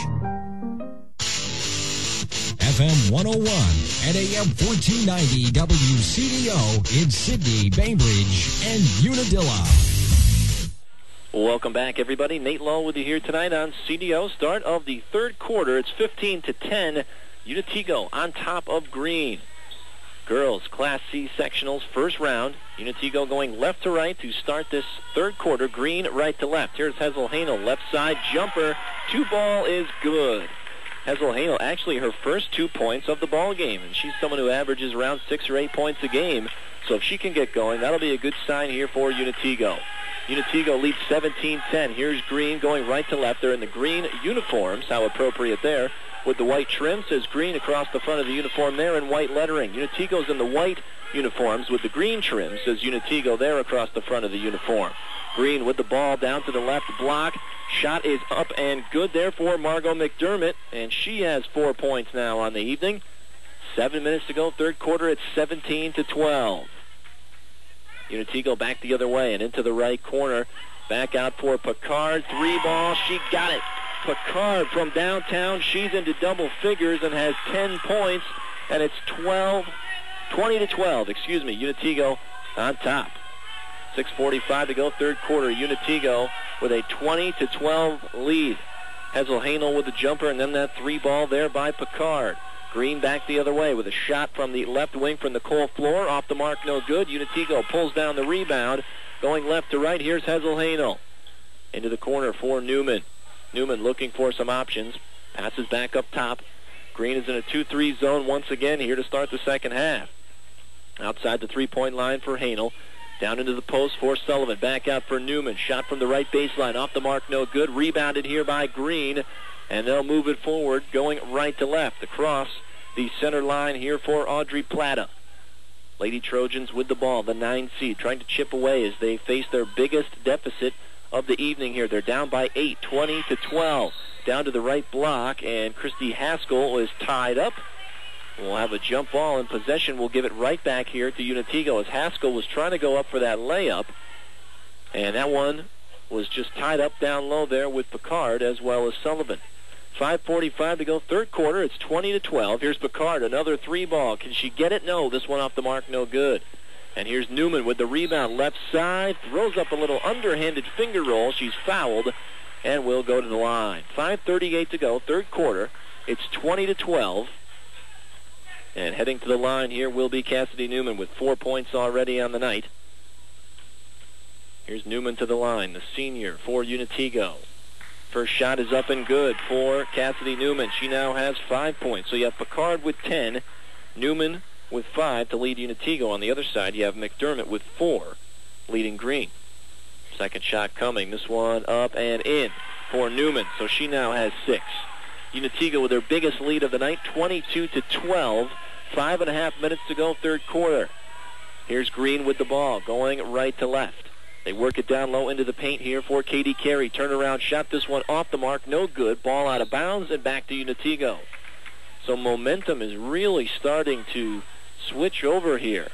F M one oh one and A M fourteen ninety W C D O in Sydney, Bainbridge, and Unadilla. Welcome back, everybody. Nate Law with you here tonight on C D O. Start of the third quarter. It's fifteen to ten. Unitigo on top of Green. Girls Class C sectionals first round. Unitigo going left to right to start this third quarter. Green right to left. Here's Hesel Hanel, left side jumper. Two ball is good. Hesel Hanel, actually her first two points of the ball game, and she's someone who averages around six or eight points a game. So if she can get going, that'll be a good sign here for Unitigo. Unitigo leads seventeen ten. Here's Green going right to left. They're in the green uniforms. How appropriate there. With the white trim, says Green across the front of the uniform there in white lettering. Unitigo's in the white uniforms with the green trim, says Unitigo there across the front of the uniform. Green with the ball down to the left block. Shot is up and good there for Margot McDermott, and she has four points now on the evening. Seven minutes to go, third quarter. It's seventeen to twelve. Unitigo back the other way and into the right corner. Back out for Picard. Three ball. She got it. Picard from downtown. She's into double figures and has ten points, and it's twelve, twenty to twelve. Excuse me. Unitigo on top. six forty-five to go, third quarter. Unitigo with a twenty to twelve lead. Hesel Hanel with the jumper, and then that three ball there by Picard. Green back the other way with a shot from the left wing from Nicole Floor. Off the mark, no good. Unitigo pulls down the rebound. Going left to right, here's Hesel Hanel. Into the corner for Newman. Newman looking for some options. Passes back up top. Green is in a two three zone once again here to start the second half. Outside the three-point line for Hanel. Down into the post for Sullivan. Back out for Newman. Shot from the right baseline. Off the mark, no good. Rebounded here by Green. And they'll move it forward, going right to left. Across the center line here for Audrey Plata. Lady Trojans with the ball, the nine seed, trying to chip away as they face their biggest deficit of the evening here. They're down by eight, twenty to twelve. Down to the right block, and Christy Haskell is tied up. We'll have a jump ball, and possession will give it right back here to Unitigo as Haskell was trying to go up for that layup. And that one was just tied up down low there with Picard as well as Sullivan. five forty-five to go, third quarter. It's twenty to twelve. Here's Picard, another three ball. Can she get it? No, this one off the mark, no good. And here's Newman with the rebound, left side, throws up a little underhanded finger roll. She's fouled and will go to the line. five thirty-eight to go, third quarter. It's twenty to twelve. And heading to the line here will be Cassidy Newman with four points already on the night. Here's Newman to the line, the senior for Unitigo. First shot is up and good for Cassidy Newman. She now has five points. So you have Picard with ten, Newman with five to lead Unitigo. On the other side, you have McDermott with four, leading Green. Second shot coming. This one up and in for Newman. So she now has six. Unitigo with their biggest lead of the night, twenty-two to twelve. Five and a half minutes to go, third quarter. Here's Green with the ball, going right to left. They work it down low into the paint here for Katie Carey. Turnaround shot, this one off the mark, no good. Ball out of bounds and back to Unitigo. So momentum is really starting to switch over here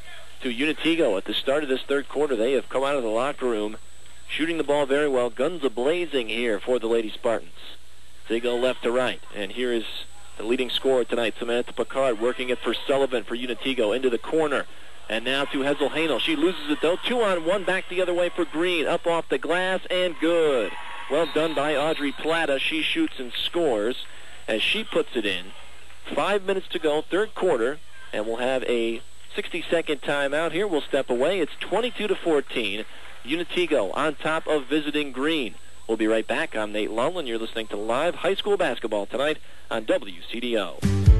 to Unitigo. At the start of this third quarter, they have come out of the locker room shooting the ball very well. Guns a-blazing here for the Lady Spartans. They go left to right, and here is the leading scorer tonight, Samantha Picard, working it for Sullivan for Unitigo into the corner. And now to Hessel Hanel. She loses it, though. Two on one, back the other way for Green. Up off the glass, and good. Well done by Audrey Plata. She shoots and scores as she puts it in. Five minutes to go, third quarter, and we'll have a sixty-second timeout here. We'll step away. It's twenty-two to fourteen. Unitigo on top of visiting Green. We'll be right back. I'm Nate Lumlin. You're listening to Live High School Basketball tonight on W C D O.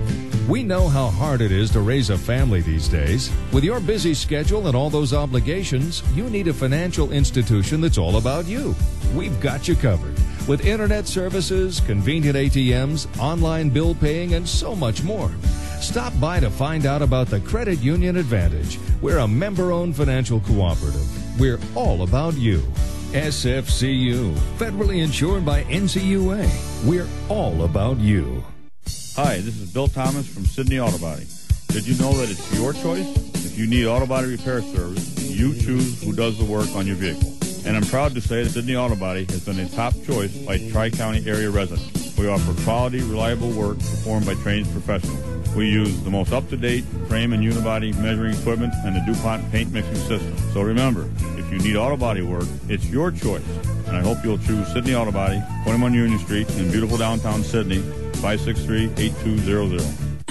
We know how hard it is to raise a family these days. With your busy schedule and all those obligations, you need a financial institution that's all about you. We've got you covered. With internet services, convenient A T Ms, online bill paying, and so much more. Stop by to find out about the Credit Union Advantage. We're a member-owned financial cooperative. We're all about you. S F C U, federally insured by N C U A. We're all about you. Hi, this is Bill Thomas from Sydney Auto Body. Did you know that it's your choice? If you need auto body repair service, you choose who does the work on your vehicle. And I'm proud to say that Sydney Auto Body has been a top choice by Tri-County area residents. We offer quality, reliable work performed by trained professionals. We use the most up-to-date frame and unibody measuring equipment and the DuPont paint mixing system. So remember, if you need auto body work, it's your choice. And I hope you'll choose Sydney Auto Body, twenty-one Union Street in beautiful downtown Sydney, five six three, eight two zero zero.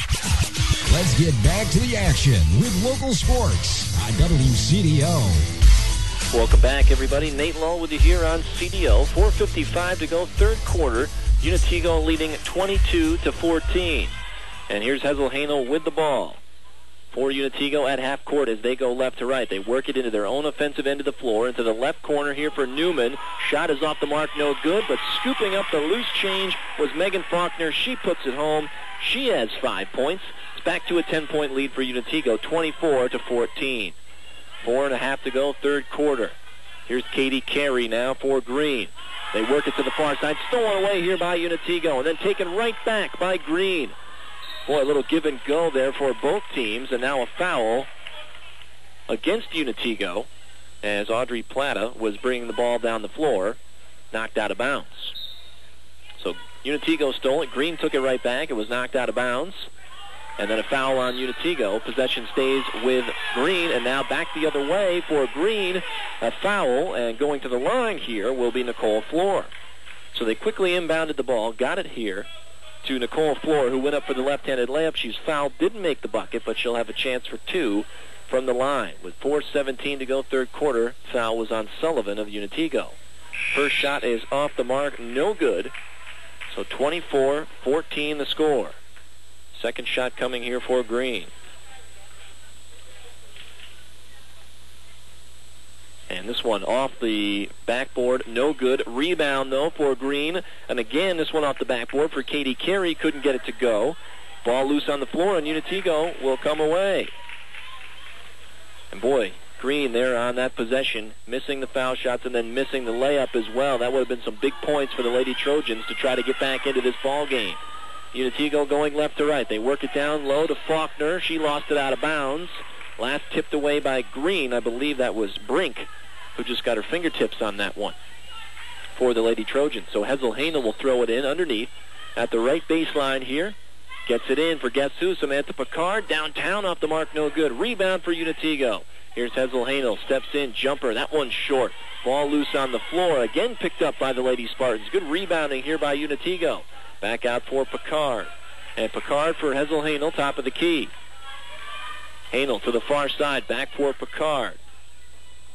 Let's get back to the action with local sports on W C D O. Welcome back, everybody. Nate Lull with you here on C D O. four fifty-five to go, third quarter. Unitigo leading twenty-two to fourteen. And here's Hessel Hanel with the ball for Unitigo at half court as they go left to right. They work it into their own offensive end of the floor, into the left corner here for Newman. Shot is off the mark, no good, but scooping up the loose change was Megan Faulkner. She puts it home. She has five points. It's back to a ten-point lead for Unitigo, twenty-four to fourteen. Four and a half to go, third quarter. Here's Katie Carey now for Green. They work it to the far side, stolen away here by Unitigo, and then taken right back by Green. Boy, a little give and go there for both teams, and now a foul against Unitigo as Audrey Plata was bringing the ball down the floor, knocked out of bounds. So Unitigo stole it. Green took it right back. It was knocked out of bounds. And then a foul on Unitigo. Possession stays with Green, and now back the other way for Green. A foul, and going to the line here will be Nicole Floor. So they quickly inbounded the ball, got it here to Nicole Floor, who went up for the left-handed layup. She's fouled, didn't make the bucket, but she'll have a chance for two from the line. With four seventeen to go, third quarter, foul was on Sullivan of Unitigo. First shot is off the mark, no good. So twenty-four fourteen the score. Second shot coming here for Green. And this one off the backboard, no good. Rebound, though, for Green. And again, this one off the backboard for Katie Carey. Couldn't get it to go. Ball loose on the floor, and Unitigo will come away. And boy, Green there on that possession, missing the foul shots and then missing the layup as well. That would have been some big points for the Lady Trojans to try to get back into this ball game. Unitigo going left to right. They work it down low to Faulkner. She lost it out of bounds. Last tipped away by Green. I believe that was Brink, who just got her fingertips on that one for the Lady Trojans. So Hessel Hanel will throw it in underneath at the right baseline here. Gets it in for guess who? Samantha Picard. Downtown off the mark, no good. Rebound for Unitigo. Here's Hessel Hanel. Steps in, jumper. That one's short. Ball loose on the floor. Again picked up by the Lady Spartans. Good rebounding here by Unitigo. Back out for Picard. And Picard for Hessel Hanel, top of the key. Hanel to the far side, back for Picard.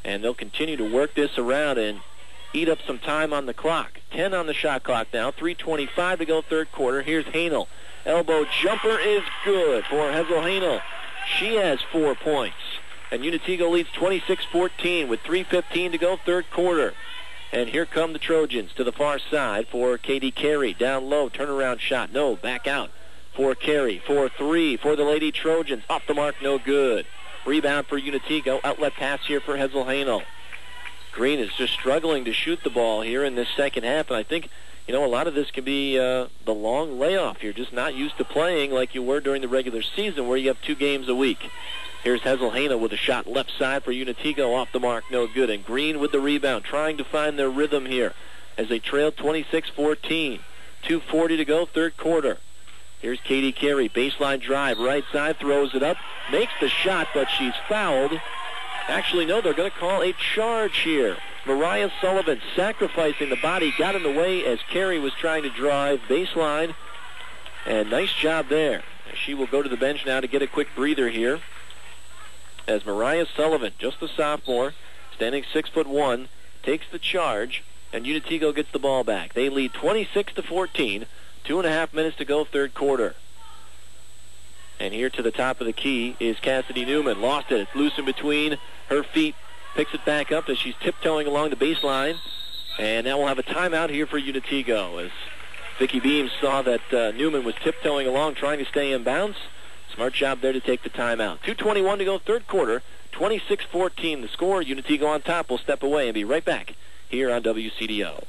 And they'll continue to work this around and eat up some time on the clock. ten on the shot clock now. three twenty-five to go third quarter. Here's Hanel. Elbow jumper is good for Hesel Hanel. She has four points. And Unitigo leads twenty-six fourteen with three fifteen to go third quarter. And here come the Trojans to the far side for Katie Carey. Down low, turnaround shot. No, back out for Carey. For three for the Lady Trojans. Off the mark, no good. Rebound for Unitigo. Outlet pass here for Hesel Hanel. Green is just struggling to shoot the ball here in this second half. And I think, you know, a lot of this can be uh, the long layoff. You're just not used to playing like you were during the regular season where you have two games a week. Here's Hesel Hanel with a shot left side for Unitigo. Off the mark, no good. And Green with the rebound, trying to find their rhythm here as they trail twenty-six fourteen. two forty to go, third quarter. Here's Katie Carey, baseline drive, right side, throws it up, makes the shot, but she's fouled. Actually, no, they're going to call a charge here. Mariah Sullivan sacrificing the body, got in the way as Carey was trying to drive baseline. And nice job there. She will go to the bench now to get a quick breather here. As Mariah Sullivan, just a sophomore, standing six foot one, takes the charge, and Unitigo gets the ball back. They lead twenty-six to fourteen. Two and a half minutes to go, third quarter. And here to the top of the key is Cassidy Newman. Lost it. It's loose in between her feet. Picks it back up as she's tiptoeing along the baseline. And now we'll have a timeout here for Unitigo as Vicki Beams saw that uh, Newman was tiptoeing along trying to stay in bounds. Smart job there to take the timeout. two twenty-one to go, third quarter. twenty-six fourteen the score. Unitigo on top. We'll step away and be right back here on W C D O.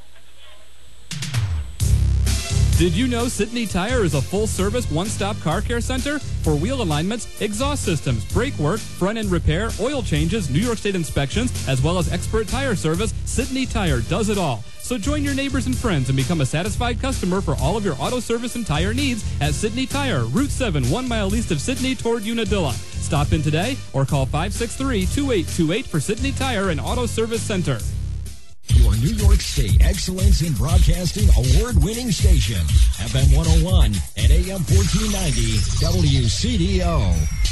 Did you know Sydney Tire is a full-service, one-stop car care center for wheel alignments, exhaust systems, brake work, front-end repair, oil changes, New York State inspections, as well as expert tire service? Sydney Tire does it all. So join your neighbors and friends and become a satisfied customer for all of your auto service and tire needs at Sydney Tire, Route seven, one mile east of Sydney toward Unadilla. Stop in today or call five six three, two eight two eight for Sydney Tire and Auto Service Center. Your New York State Excellence in Broadcasting award-winning station, F M one oh one and A M fourteen ninety, W C D O.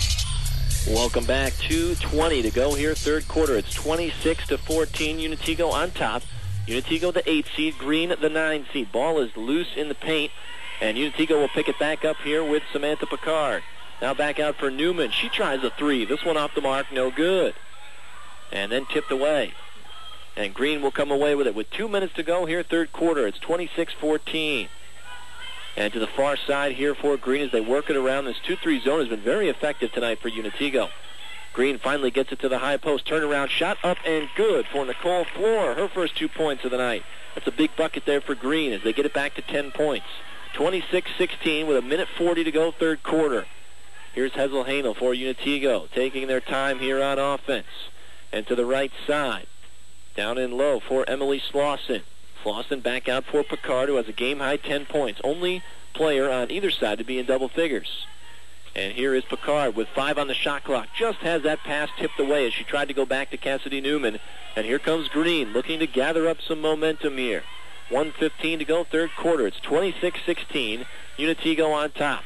Welcome back. two twenty to go here, third quarter. It's twenty-six to fourteen. Unitigo on top. Unitigo the eight seed, Green the nine seed. Ball is loose in the paint, and Unitigo will pick it back up here with Samantha Picard. Now back out for Newman. She tries a three. This one off the mark, no good. And then tipped away. And Green will come away with it with two minutes to go here, third quarter. It's twenty-six fourteen. And to the far side here for Green as they work it around. This two three zone has been very effective tonight for Unitigo. Green finally gets it to the high post. Turnaround shot up and good for Nicole Floor. Her first two points of the night. That's a big bucket there for Green as they get it back to ten points. twenty-six sixteen with a minute forty to go, third quarter. Here's Hesel Hanel for Unitigo, taking their time here on offense. And to the right side. Down in low for Emily Slauson. Slauson back out for Picard, who has a game-high ten points. Only player on either side to be in double figures. And here is Picard with five on the shot clock. Just has that pass tipped away as she tried to go back to Cassidy Newman. And here comes Green looking to gather up some momentum here. one fifteen to go, third quarter. It's twenty-six sixteen. Unitigo on top.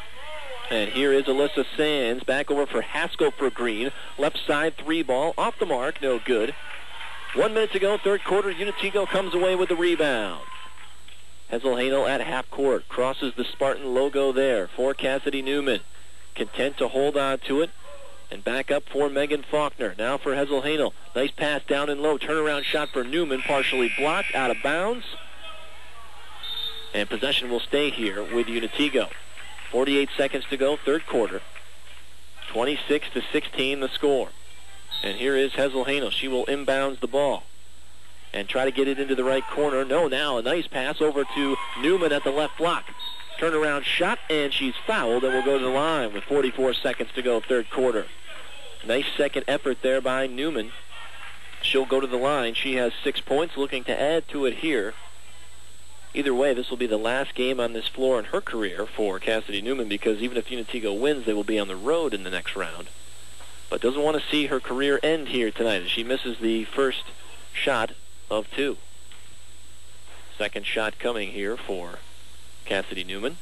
And here is Alyssa Sands back over for Haskell for Green. Left side three ball off the mark, no good. One minute to go, third quarter. Unitigo comes away with the rebound. Hesel Hanel at half court. Crosses the Spartan logo there for Cassidy Newman. Content to hold on to it. And back up for Megan Faulkner. Now for Hesel Hanel. Nice pass down and low. Turnaround shot for Newman. Partially blocked, out of bounds. And possession will stay here with Unitigo. forty-eight seconds to go, third quarter. twenty-six to sixteen the score. And here is Hesel Hanel. She will inbounds the ball and try to get it into the right corner. No, now a nice pass over to Newman at the left block. Turnaround shot, and she's fouled and will go to the line with forty-four seconds to go, third quarter. Nice second effort there by Newman. She'll go to the line. She has six points, looking to add to it here. Either way, this will be the last game on this floor in her career for Cassidy Newman, because even if Unitigo wins, they will be on the road in the next round. But doesn't want to see her career end here tonight as she misses the first shot of two. Second shot coming here for Cassidy Newman.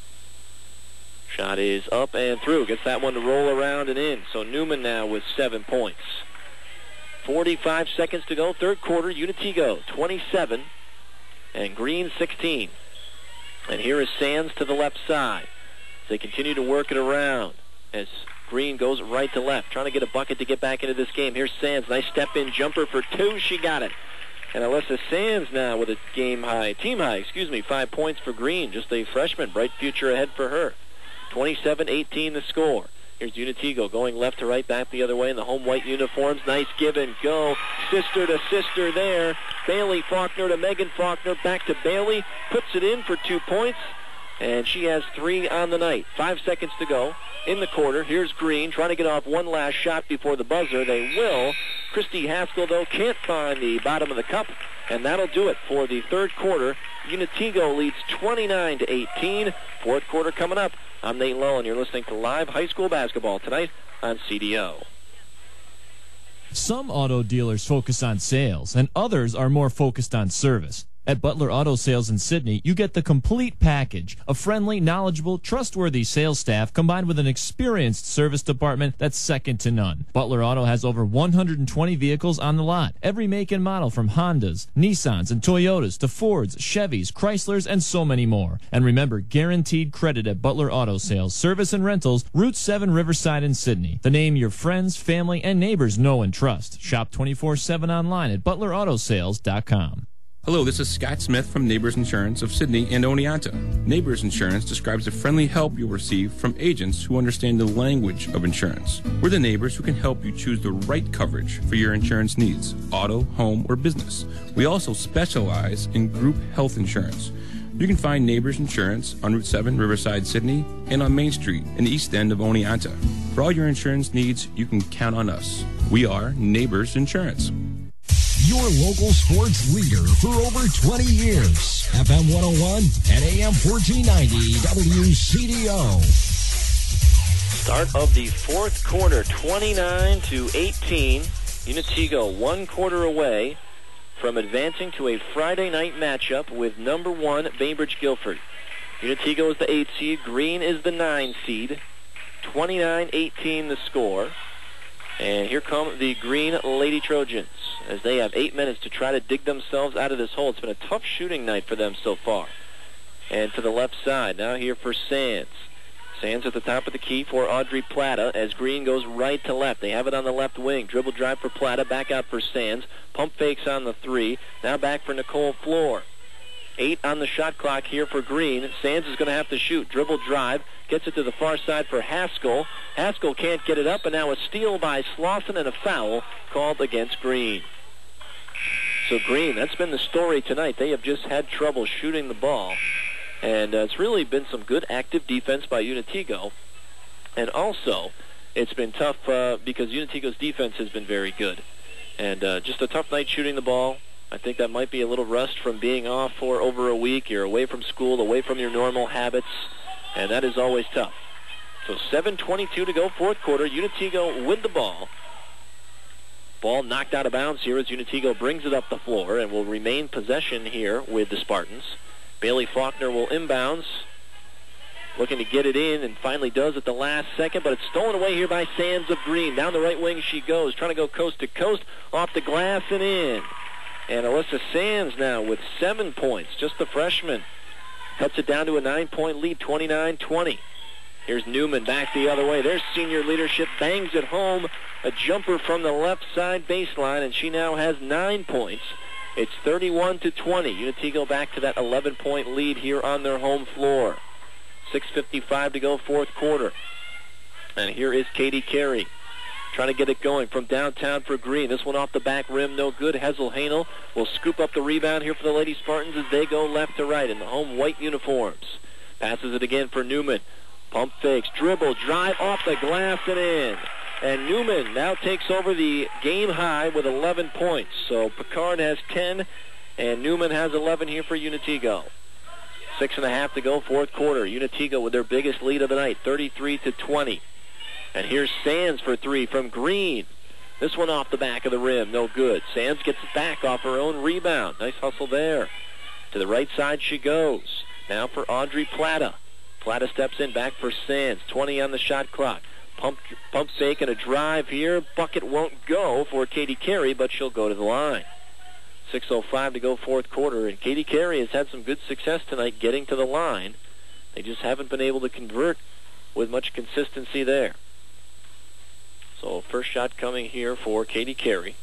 Shot is up and through. Gets that one to roll around and in. So Newman now with seven points. forty-five seconds to go, third quarter. Unitigo twenty-seven and Green sixteen. And here is Sands to the left side. They continue to work it around as Green goes right to left, trying to get a bucket to get back into this game. Here's Sands, nice step-in jumper for two. She got it. And Alyssa Sands now with a game high, team high, excuse me, five points for Green. Just a freshman, bright future ahead for her. twenty-seven eighteen the score. Here's Unitigo going left to right, back the other way in the home white uniforms. Nice give and go. Sister to sister there. Bailey Faulkner to Megan Faulkner. Back to Bailey. Puts it in for two points. And she has three on the night. Five seconds to go in the quarter. Here's Green trying to get off one last shot before the buzzer. They will. Christy Haskell, though, can't find the bottom of the cup. And that'll do it for the third quarter. Unitigo leads twenty-nine to eighteen. Fourth quarter coming up. I'm Nate Lowe, and you're listening to live high school basketball tonight on C D O. Some auto dealers focus on sales, and others are more focused on service. At Butler Auto Sales in Sydney, you get the complete package. A friendly, knowledgeable, trustworthy sales staff combined with an experienced service department that's second to none. Butler Auto has over one hundred twenty vehicles on the lot. Every make and model from Hondas, Nissans, and Toyotas to Fords, Chevys, Chryslers, and so many more. And remember, guaranteed credit at Butler Auto Sales, Service and Rentals, Route seven Riverside in Sydney. The name your friends, family, and neighbors know and trust. Shop twenty-four seven online at butler auto sales dot com. Hello, this is Scott Smith from Neighbors Insurance of Sydney and Oneonta. Neighbors Insurance describes the friendly help you'll receive from agents who understand the language of insurance. We're the neighbors who can help you choose the right coverage for your insurance needs, auto, home, or business. We also specialize in group health insurance. You can find Neighbors Insurance on Route seven, Riverside, Sydney, and on Main Street in the east end of Oneonta. For all your insurance needs, you can count on us. We are Neighbors Insurance. Your local sports leader for over twenty years. F M one oh one and A M fourteen ninety W C D O. Start of the fourth quarter, twenty-nine to eighteen. Unitigo one quarter away from advancing to a Friday night matchup with number one Bainbridge Guilford. Unitigo is the eight seed. Green is the nine seed. twenty-nine eighteen the score. And here come the Green Lady Trojans as they have eight minutes to try to dig themselves out of this hole. It's been a tough shooting night for them so far. And to the left side, now here for Sands. Sands at the top of the key for Audrey Plata as Green goes right to left. They have it on the left wing. Dribble drive for Plata, back out for Sands. Pump fakes on the three. Now back for Nicole Floor. Eight on the shot clock here for Green. Sands is going to have to shoot. Dribble drive. Gets it to the far side for Haskell. Haskell can't get it up, and now a steal by Slauson and a foul called against Green. So Green, that's been the story tonight. They have just had trouble shooting the ball. And uh, it's really been some good active defense by Unitigo. And also, it's been tough uh, because Unitigo's defense has been very good. And uh, just a tough night shooting the ball. I think that might be a little rust from being off for over a week. You're away from school, away from your normal habits, and that is always tough. So seven twenty-two to go, fourth quarter. Unitigo with the ball. Ball knocked out of bounds here as Unitigo brings it up the floor and will remain possession here with the Spartans. Bailey Faulkner will inbounds, looking to get it in, and finally does at the last second, but it's stolen away here by Sands of Green. Down the right wing she goes, trying to go coast to coast, off the glass and in. And Alyssa Sands now with seven points, just the freshman. Cuts it down to a nine-point lead, twenty-nine twenty. Here's Newman back the other way. There's senior leadership, bangs it home. A jumper from the left side baseline, and she now has nine points. It's thirty-one to twenty. Unitigo back to that eleven-point lead here on their home floor. six fifty-five to go, fourth quarter. And here is Katie Carey, trying to get it going from downtown for Green. This one off the back rim, no good. Hessel Hanel will scoop up the rebound here for the Lady Spartans as they go left to right in the home white uniforms. Passes it again for Newman. Pump fakes, dribble, drive off the glass and in. And Newman now takes over the game high with eleven points. So Picard has ten, and Newman has eleven here for Unitigo. Six and a half to go, fourth quarter. Unitigo with their biggest lead of the night, thirty-three to twenty. And here's Sands for three from Green. This one off the back of the rim, no good. Sands gets it back off her own rebound. Nice hustle there. To the right side she goes. Now for Audrey Plata. Plata steps in, back for Sands. twenty on the shot clock. Pump, pump fake and a drive here. Bucket won't go for Katie Carey, but she'll go to the line. six oh five to go fourth quarter, and Katie Carey has had some good success tonight getting to the line. They just haven't been able to convert with much consistency there. So first shot coming here for Katie Carey.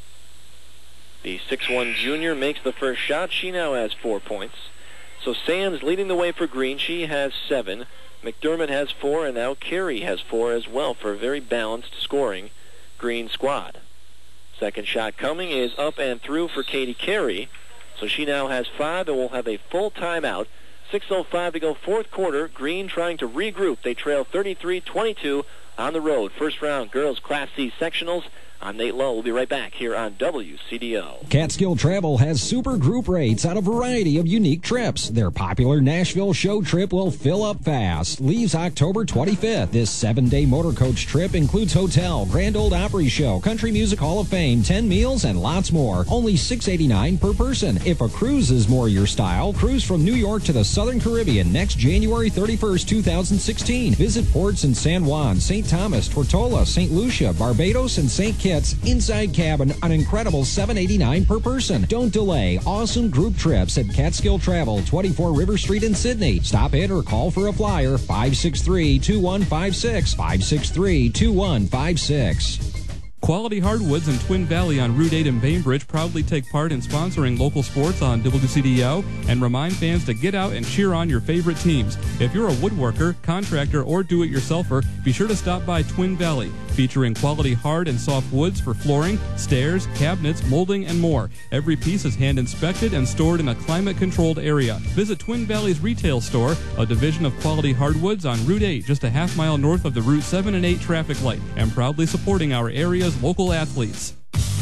The six one junior makes the first shot. She now has four points. So Sands leading the way for Green. She has seven. McDermott has four, and now Carey has four as well for a very balanced scoring Green squad. Second shot coming is up and through for Katie Carey. So she now has five and will have a full timeout. six oh five to go fourth quarter. Green trying to regroup. They trail thirty-three twenty-two on the road. First round girls Class C sectionals. I'm Nate Lowe. We'll be right back here on W C D O. Catskill Travel has super group rates on a variety of unique trips. Their popular Nashville show trip will fill up fast. Leaves October twenty-fifth. This seven-day motor coach trip includes hotel, Grand Ole Opry Show, Country Music Hall of Fame, ten meals, and lots more. Only six dollars and eighty-nine cents per person. If a cruise is more your style, cruise from New York to the Southern Caribbean next January thirty-first, two thousand sixteen. Visit ports in San Juan, Saint Thomas, Tortola, Saint Lucia, Barbados, and Saint Kitts. Inside cabin, an incredible seven dollars and eighty-nine cents per person. Don't delay. Awesome group trips at Catskill Travel, twenty-four River Street in Sydney. Stop in or call for a flyer, five six three, two one five six, five six three, two one five six. Quality Hardwoods in Twin Valley on Route eight in Bainbridge proudly take part in sponsoring local sports on W C D O and remind fans to get out and cheer on your favorite teams. If you're a woodworker, contractor, or do-it-yourselfer, be sure to stop by Twin Valley, featuring quality hard and soft woods for flooring, stairs, cabinets, molding, and more. Every piece is hand-inspected and stored in a climate-controlled area. Visit Twin Valley's retail store, a division of Quality Hardwoods on Route eight, just a half mile north of the Route seven and eight traffic light, and proudly supporting our area's local athletes.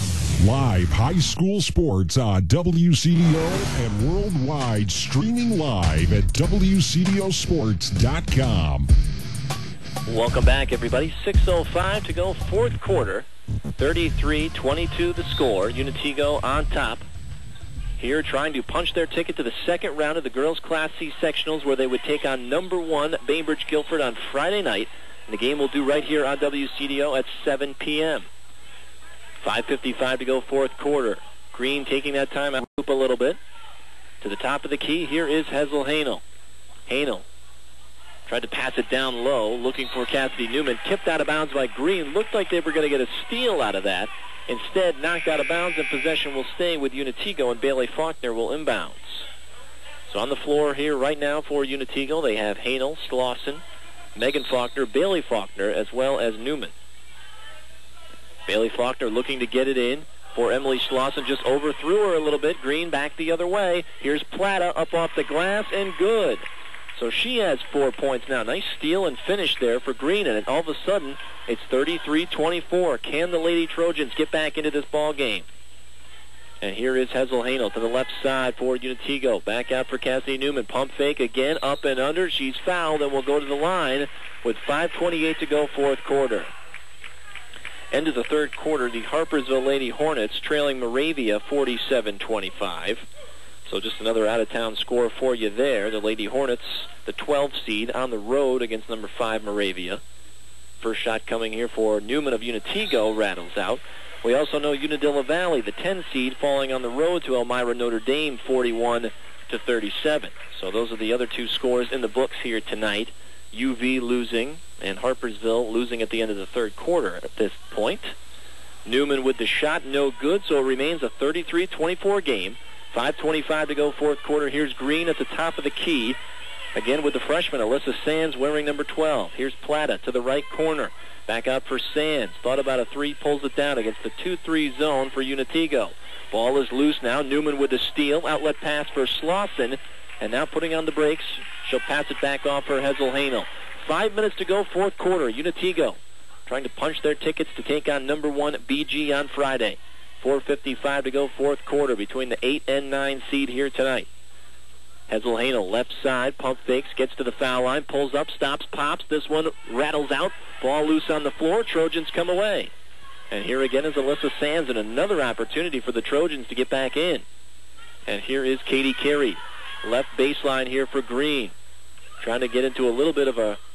Live high school sports on W C D O and worldwide, streaming live at W C D O sports dot com. Welcome back, everybody. six oh five to go fourth quarter. thirty-three twenty-two the score. Unitigo on top. Here trying to punch their ticket to the second round of the girls' Class C sectionals, where they would take on number one Bainbridge Guilford on Friday night. And the game will do right here on W C D O at seven p.m. five fifty-five to go fourth quarter. Green taking that time out a little bit. To the top of the key, here is Hesel Hanel. Hanel tried to pass it down low, looking for Cassidy Newman. Tipped out of bounds by Green. Looked like they were going to get a steal out of that. Instead, knocked out of bounds, and possession will stay with Unitigo, and Bailey Faulkner will inbounds. So on the floor here right now for Unitigo, they have Hanel, Slauson, Megan Faulkner, Bailey Faulkner, as well as Newman. Bailey Faulkner looking to get it in for Emily Slauson. Just overthrew her a little bit. Green back the other way. Here's Plata up off the glass, and good. So she has four points now. Nice steal and finish there for Green, and all of a sudden, it's thirty-three twenty-four. Can the Lady Trojans get back into this ball game? And here is Hesel Hanel to the left side for Unitigo. Back out for Cassidy Newman. Pump fake again, up and under. She's fouled and will go to the line with five twenty-eight to go fourth quarter. End of the third quarter, the Harpersville Lady Hornets trailing Moravia forty-seven twenty-five. So just another out-of-town score for you there. The Lady Hornets, the twelve seed, on the road against number five Moravia. First shot coming here for Newman of Unitigo, rattles out. We also know Unadilla Valley, the ten seed, falling on the road to Elmira Notre Dame, forty-one to thirty-seven. So those are the other two scores in the books here tonight. U V losing and Harpersville losing at the end of the third quarter at this point. Newman with the shot, no good, so it remains a thirty-three twenty-four game. five twenty-five to go fourth quarter. Here's Green at the top of the key. Again with the freshman, Alyssa Sands wearing number twelve. Here's Plata to the right corner. Back out for Sands. Thought about a three, pulls it down against the two three zone for Unitigo. Ball is loose now. Newman with the steal. Outlet pass for Slauson. And now putting on the brakes, she'll pass it back off for Hesel Hanel. Five minutes to go fourth quarter. Unitigo trying to punch their tickets to take on number one B G on Friday. four fifty-five to go fourth quarter between the eight and nine seed here tonight. Hesel Hanel left side, pump fakes, gets to the foul line, pulls up, stops, pops. This one rattles out. Ball loose on the floor. Trojans come away. And here again is Alyssa Sands, and another opportunity for the Trojans to get back in. And here is Katie Carey. Left baseline here for Green. Trying to get into a little bit of a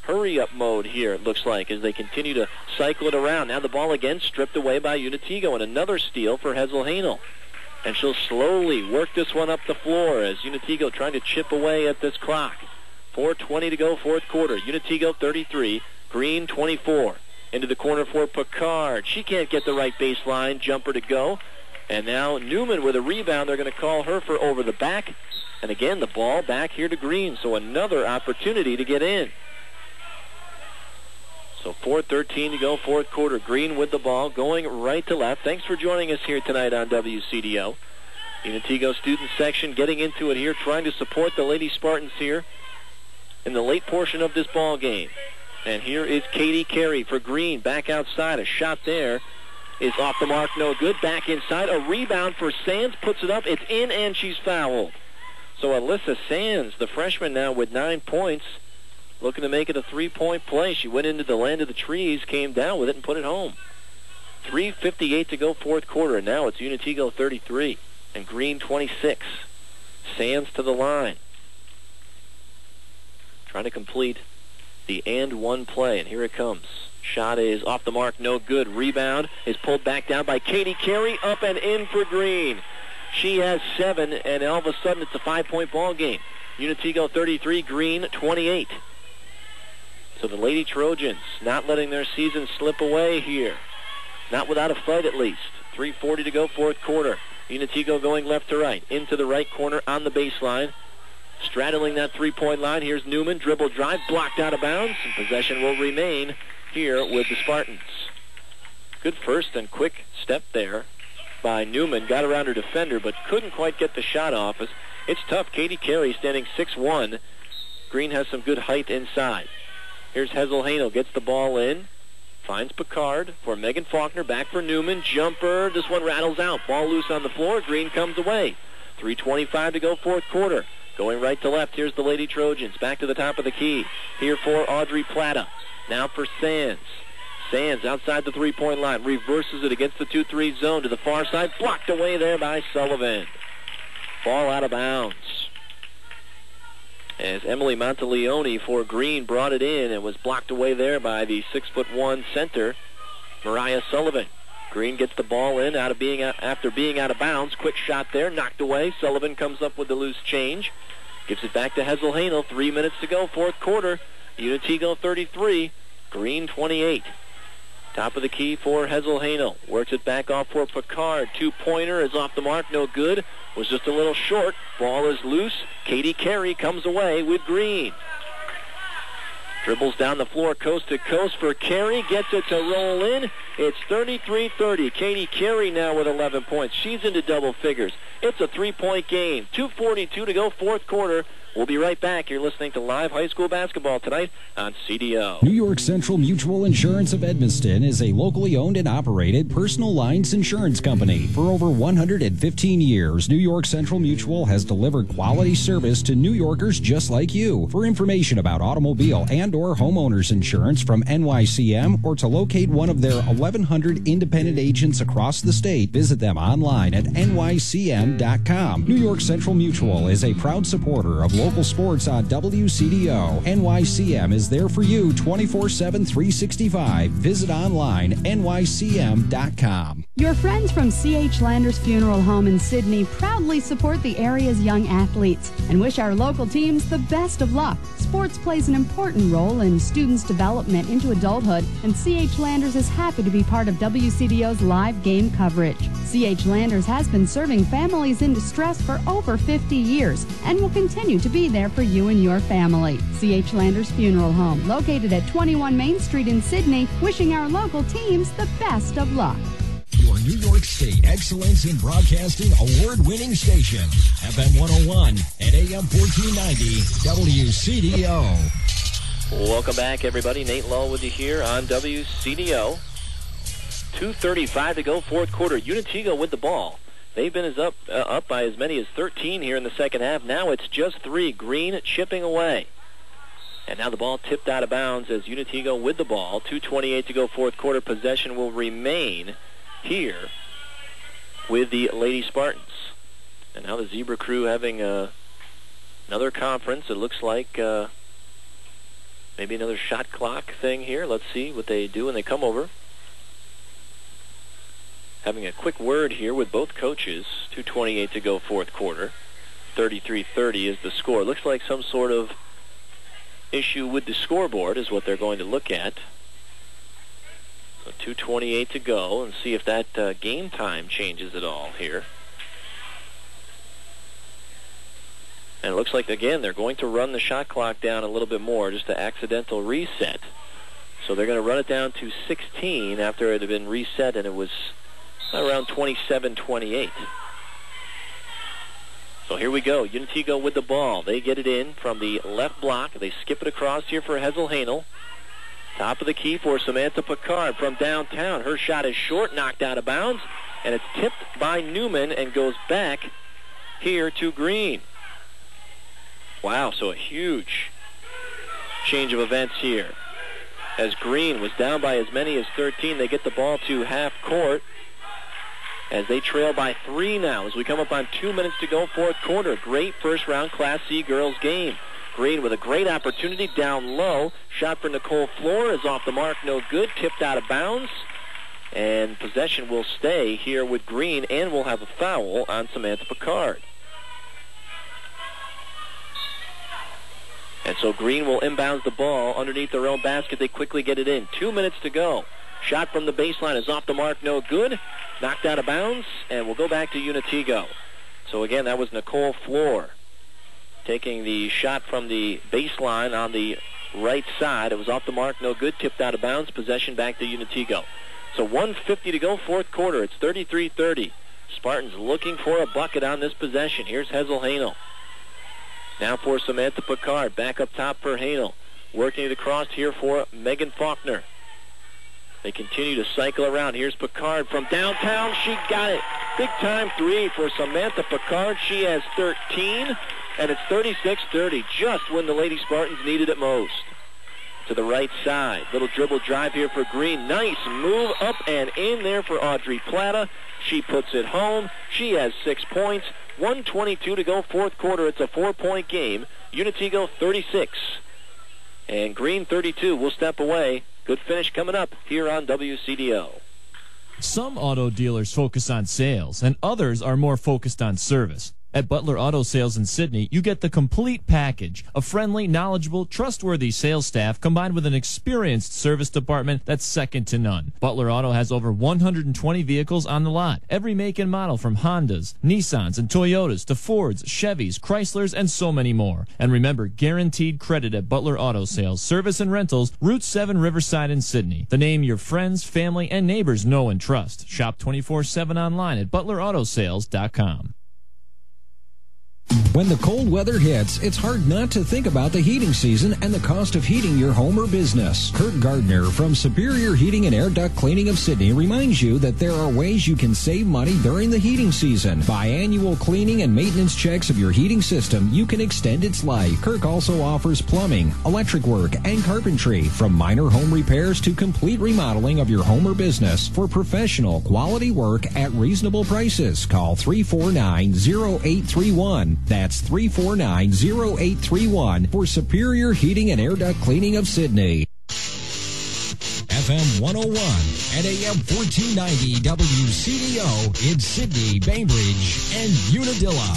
hurry-up mode here, it looks like, as they continue to cycle it around. Now the ball again stripped away by Unitigo, and another steal for Hesel Hanel. And she'll slowly work this one up the floor as Unitigo trying to chip away at this clock. four twenty to go, fourth quarter. Unitigo thirty-three, Green twenty-four. Into the corner for Picard. She can't get the right baseline jumper to go. And now Newman with a rebound. They're going to call her for over the back. And again, the ball back here to Green. So another opportunity to get in. So four thirteen to go, fourth quarter. Green with the ball, going right to left. Thanks for joining us here tonight on W C D O. Unitigo student section getting into it here, trying to support the Lady Spartans here in the late portion of this ball game. And here is Katie Carey for Green, back outside. A shot there is off the mark, no good. Back inside, a rebound for Sands, puts it up. It's in, and she's fouled. So Alyssa Sands, the freshman now with nine points, looking to make it a three-point play. She went into the land of the trees, came down with it, and put it home. three fifty-eight to go, fourth quarter, and now it's Unitigo thirty-three and Green twenty-six. Sands to the line. Trying to complete the and one play, and here it comes. Shot is off the mark, no good. Rebound is pulled back down by Katie Carey, up and in for Green. She has seven, and all of a sudden it's a five-point ball game. Unitigo thirty-three, Green twenty-eight. So the Lady Trojans not letting their season slip away here. Not without a fight at least. three forty to go, fourth quarter. Unitigo going left to right. Into the right corner on the baseline. Straddling that three-point line. Here's Newman. Dribble drive. Blocked out of bounds. And possession will remain here with the Spartans. Good first and quick step there by Newman. Got around her defender, but couldn't quite get the shot off. It's tough. Katie Carey standing six one. Green has some good height inside. Here's Hesel Hanel. Gets the ball in. Finds Picard for Megan Faulkner. Back for Newman. Jumper. This one rattles out. Ball loose on the floor. Green comes away. three twenty-five to go, fourth quarter. Going right to left. Here's the Lady Trojans. Back to the top of the key. Here for Audrey Plata. Now for Sands. Sands outside the three-point line. Reverses it against the two three zone to the far side. Blocked away there by Sullivan. Ball out of bounds. As Emily Monteleone for Green brought it in and was blocked away there by the six foot one center, Mariah Sullivan. Green gets the ball in out of being after being out of bounds. Quick shot there, knocked away. Sullivan comes up with the loose change. Gives it back to Hesel Hanel. Three minutes to go, fourth quarter. Unitigo thirty-three, Green twenty-eight. Top of the key for Hesel Hanel. Works it back off for Picard. Two-pointer is off the mark, no good. Was just a little short. Ball is loose. Katie Carey comes away with Green. Dribbles down the floor coast to coast for Carey. Gets it to roll in. It's thirty-three thirty. Katie Carey now with eleven points. She's into double figures. It's a three-point game. two forty-two to go, fourth quarter. We'll be right back. You're listening to live high school basketball tonight on C D O. New York Central Mutual Insurance of Edmonston is a locally owned and operated personal lines insurance company. For over one hundred fifteen years, New York Central Mutual has delivered quality service to New Yorkers just like you. For information about automobile and or homeowners insurance from N Y C M or to locate one of their eleven hundred independent agents across the state, visit them online at N Y C M dot com. New York Central Mutual is a proud supporter of local sports on W C D O. N Y C M is there for you twenty-four seven, three sixty-five. Visit online, N Y C M dot com. Your friends from C H Landers Funeral Home in Sydney proudly support the area's young athletes and wish our local teams the best of luck. Sports plays an important role in students' development into adulthood, and C H Landers is happy to be part of W C D O's live game coverage. C H Landers has been serving families in distress for over fifty years and will continue to be there for you and your family. C H Landers Funeral Home, located at twenty-one Main Street in Sydney, wishing our local teams the best of luck. Your New York State Excellence in Broadcasting award-winning station, F M one oh one and A M fourteen ninety, W C D O. Welcome back, everybody. Nate Lull with you here on W C D O. two thirty-five to go, fourth quarter. Unitigo with the ball. They've been as up uh, up by as many as thirteen here in the second half. Now it's just three. Green chipping away. And now the ball tipped out of bounds as Unitigo with the ball. two twenty-eight to go, fourth quarter. Possession will remain here with the Lady Spartans. And now the Zebra crew having uh, another conference. It looks like uh, Maybe another shot clock thing here. Let's see what they do when they come over. Having a quick word here with both coaches. two twenty-eight to go, fourth quarter. thirty-three thirty is the score. Looks like some sort of issue with the scoreboard is what they're going to look at. So two twenty-eight to go, and see if that uh, game time changes at all here. And it looks like, again, they're going to run the shot clock down a little bit more, just an accidental reset. So they're going to run it down to sixteen after it had been reset, and it was around twenty-seven twenty-eight. So here we go. Unitigo with the ball. They get it in from the left block. They skip it across here for Hessel Hanel. Top of the key for Samantha Picard from downtown. Her shot is short, knocked out of bounds, and it's tipped by Newman and goes back here to Green. Wow, so a huge change of events here. As Green was down by as many as thirteen, they get the ball to half court as they trail by three now as we come up on two minutes to go, fourth quarter. Great first round Class C girls game. Green with a great opportunity down low. Shot for Nicole Floor is off the mark, no good, tipped out of bounds. And possession will stay here with Green, and we'll have a foul on Samantha Picard. And so Green will inbound the ball underneath their own basket. They quickly get it in. Two minutes to go. Shot from the baseline is off the mark, no good. Knocked out of bounds, and we'll go back to Unitigo. So again, that was Nicole Floor taking the shot from the baseline on the right side. It was off the mark, no good. Tipped out of bounds. Possession back to Unitigo. So one fifty to go, fourth quarter. It's thirty-three thirty. Spartans looking for a bucket on this possession. Here's Hessel Hanel. Now for Samantha Picard. Back up top for Hanel. Working it across here for Megan Faulkner. They continue to cycle around. Here's Picard from downtown. She got it. Big time three for Samantha Picard. She has thirteen, and it's thirty-six thirty, just when the Lady Spartans needed it most. To the right side. Little dribble drive here for Green. Nice move up and in there for Audrey Plata. She puts it home. She has six points. one twenty-two to go, fourth quarter. It's a four-point game. Unitigo thirty-six. And Green thirty-two will step away. Good finish coming up here on W C D O. Some auto dealers focus on sales, and others are more focused on service. At Butler Auto Sales in Sydney, you get the complete package. A friendly, knowledgeable, trustworthy sales staff combined with an experienced service department that's second to none. Butler Auto has over one hundred twenty vehicles on the lot. Every make and model from Hondas, Nissans, and Toyotas to Fords, Chevys, Chryslers, and so many more. And remember, guaranteed credit at Butler Auto Sales, Service and Rentals, Route seven Riverside in Sydney. The name your friends, family, and neighbors know and trust. Shop twenty-four seven online at butler auto sales dot com. When the cold weather hits, it's hard not to think about the heating season and the cost of heating your home or business. Kurt Gardner from Superior Heating and Air Duct Cleaning of Sydney reminds you that there are ways you can save money during the heating season. Biannual cleaning and maintenance checks of your heating system, you can extend its life. Kirk also offers plumbing, electric work, and carpentry, from minor home repairs to complete remodeling of your home or business. For professional, quality work at reasonable prices, call three four nine, zero eight three one. That's three four nine, zero eight three one for Superior Heating and Air Duct Cleaning of Sydney. F M one oh one and A M fourteen ninety W C D O in Sydney, Bainbridge, and Unadilla.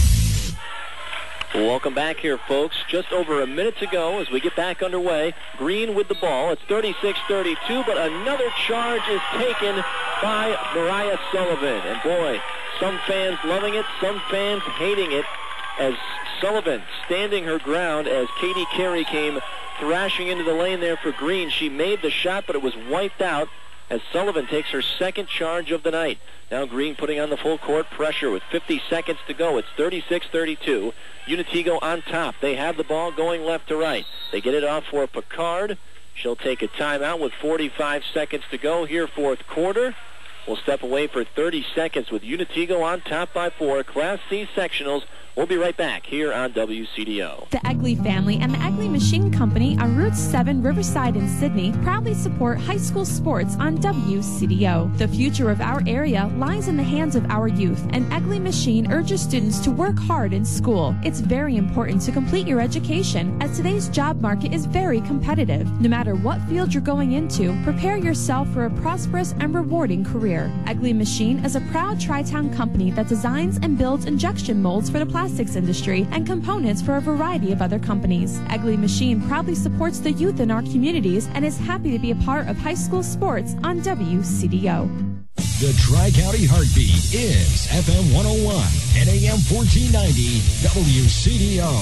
Welcome back here, folks. Just over a minute to go as we get back underway. Green with the ball. It's thirty-six thirty-two, but another charge is taken by Mariah Sullivan. And boy, some fans loving it, some fans hating it, as Sullivan standing her ground as Katie Carey came thrashing into the lane there for Green. She made the shot, but it was wiped out as Sullivan takes her second charge of the night. Now Green putting on the full court pressure with fifty seconds to go. It's thirty-six thirty-two. Unitigo on top. They have the ball going left to right. They get it off for Picard. She'll take a timeout with forty-five seconds to go here, fourth quarter. We'll step away for thirty seconds with Unitigo on top by four. Class C sectionals We'll be right back here on W C D O. The Egley family and the Egley Machine Company on Route seven Riverside in Sydney proudly support high school sports on W C D O. The future of our area lies in the hands of our youth, and Egley Machine urges students to work hard in school. It's very important to complete your education, as today's job market is very competitive. No matter what field you're going into, prepare yourself for a prosperous and rewarding career. Egley Machine is a proud Tri-Town company that designs and builds injection molds for the plastics industry and components for a variety of other companies. Egley Machine proudly supports the youth in our communities and is happy to be a part of high school sports on W C D O. The Tri-County Heartbeat is F M one oh one and A M fourteen ninety W C D O.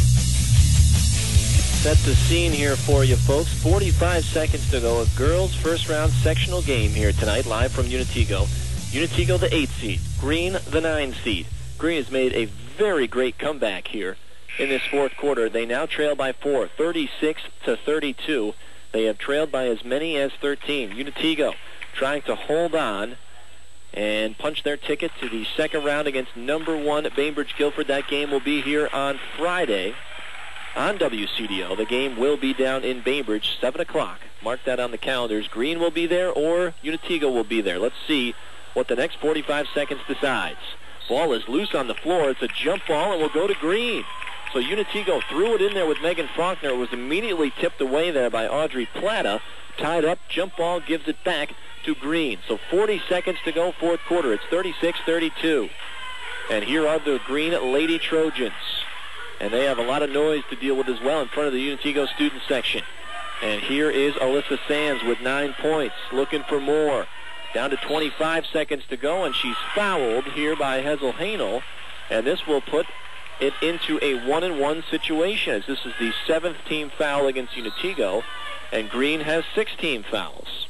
Set the scene here for you, folks. forty-five seconds to go. A girls' first-round sectional game here tonight, live from Unitego. Unitego, the eight seed. Green, the nine seed. Green has made a very great comeback here in this fourth quarter. They now trail by four, thirty-six to thirty-two. They have trailed by as many as thirteen. Unitego trying to hold on and punch their ticket to the second round against number one Bainbridge Guilford. That game will be here on Friday on W C D O. The game will be down in Bainbridge, seven o'clock. Mark that on the calendars. Green will be there or Unitego will be there. Let's see what the next forty-five seconds decides. Ball is loose on the floor. It's a jump ball and will go to Green. So Unitego threw it in there with Megan Faulkner. It was immediately tipped away there by Audrey Plata. Tied up, jump ball gives it back to Green. So forty seconds to go, fourth quarter. It's thirty-six thirty-two. And here are the Green Lady Trojans. And they have a lot of noise to deal with as well in front of the Unitego student section. And here is Alyssa Sands with nine points, looking for more. Down to twenty-five seconds to go, and she's fouled here by Hazel Hanel. And this will put it into a one-and-one situation, as this is the seventh team foul against Unitego, and Green has six team fouls.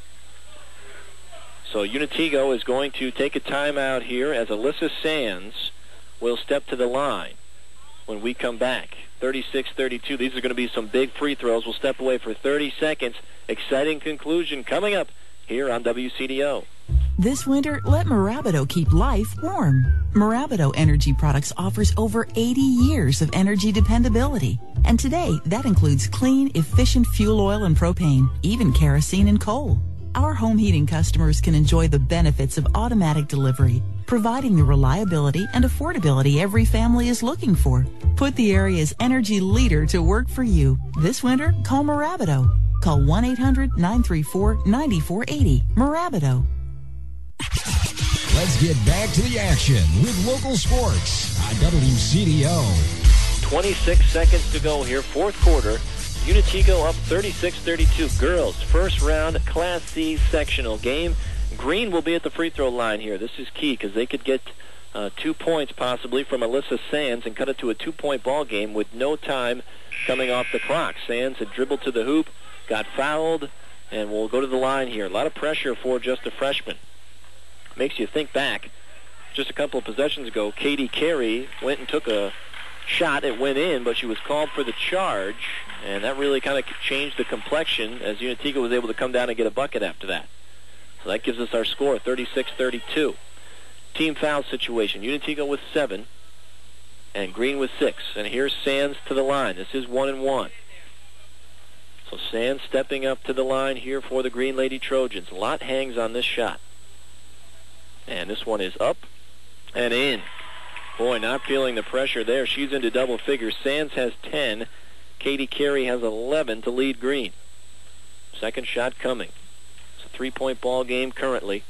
So Unitego is going to take a timeout here as Alyssa Sands will step to the line when we come back. thirty-six thirty-two. These are going to be some big free throws. We'll step away for thirty seconds. Exciting conclusion coming up here on W C D O. This winter, let Marabido keep life warm. Marabido Energy Products offers over eighty years of energy dependability. And today, that includes clean, efficient fuel oil and propane, even kerosene and coal. Our home heating customers can enjoy the benefits of automatic delivery, providing the reliability and affordability every family is looking for. Put the area's energy leader to work for you. This winter, call Marabido. Call one eight hundred nine three four nine four eight zero. Marabido. Let's get back to the action with local sports on W C D O. twenty-six seconds to go here, fourth quarter. Unitego up thirty-six thirty-two. Girls, first round Class C sectional game. Green will be at the free throw line here. This is key because they could get uh, two points possibly from Alyssa Sands and cut it to a two-point ball game with no time coming off the clock. Sands had dribbled to the hoop, got fouled, and will go to the line here. A lot of pressure for just a freshman. Makes you think back. Just a couple of possessions ago, Katie Carey went and took a shot. It went in, but she was called for the charge, and that really kind of changed the complexion as Unitego was able to come down and get a bucket after that. So that gives us our score, thirty-six thirty-two. Team foul situation. Unitego with seven, and Green with six. And here's Sands to the line. This is one and one. So Sands stepping up to the line here for the Green Lady Trojans. A lot hangs on this shot. And this one is up and in. Boy, not feeling the pressure there. She's into double figures. Sands has ten. Katie Carey has eleven to lead Green. Second shot coming. It's a three-point ball game currently.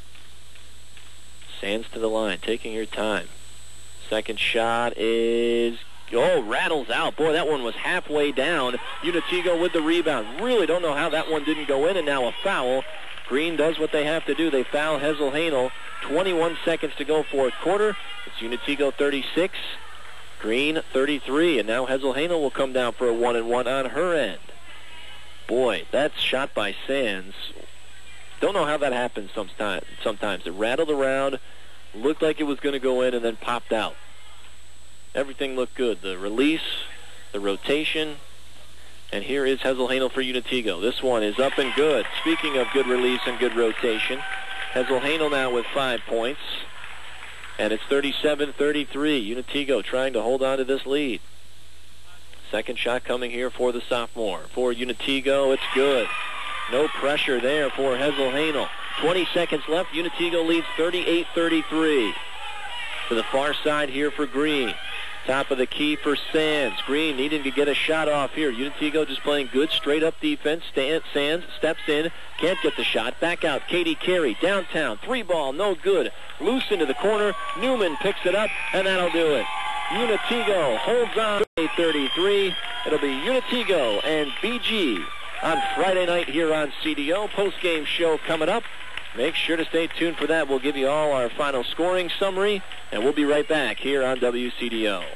Sands to the line, taking her time. Second shot is... Oh, rattles out. Boy, that one was halfway down. Unitego with the rebound. Really don't know how that one didn't go in, and now a foul. Green does what they have to do. They foul Hazel Hanel. twenty-one seconds to go, fourth quarter. It's Unitego thirty-six, Green thirty-three, and now Hazel Hanel will come down for a one and one on her end. Boy, that's shot by Sands. Don't know how that happens sometimes. Sometimes it rattled around, looked like it was going to go in, and then popped out. Everything looked good. The release, the rotation, and here is Hazel Hanel for Unitego. This one is up and good. Speaking of good release and good rotation, Hazel Hanel now with five points. And it's thirty-seven thirty-three. Unitigo trying to hold on to this lead. Second shot coming here for the sophomore. For Unitigo, it's good. No pressure there for Hesel Hanel. twenty seconds left. Unitigo leads thirty-eight thirty-three. To the far side here for Green. Top of the key for Sands. Green needing to get a shot off here. Unitigo just playing good straight-up defense. Stan, Sands steps in. Can't get the shot. Back out. Katie Carey. Downtown. Three ball. No good. Loose into the corner. Newman picks it up, and that'll do it. Unitigo holds on. thirty-eight thirty-three. It'll be Unitigo and B G on Friday night here on C D O. Post-game show coming up. Make sure to stay tuned for that. We'll give you all our final scoring summary, and we'll be right back here on W C D O.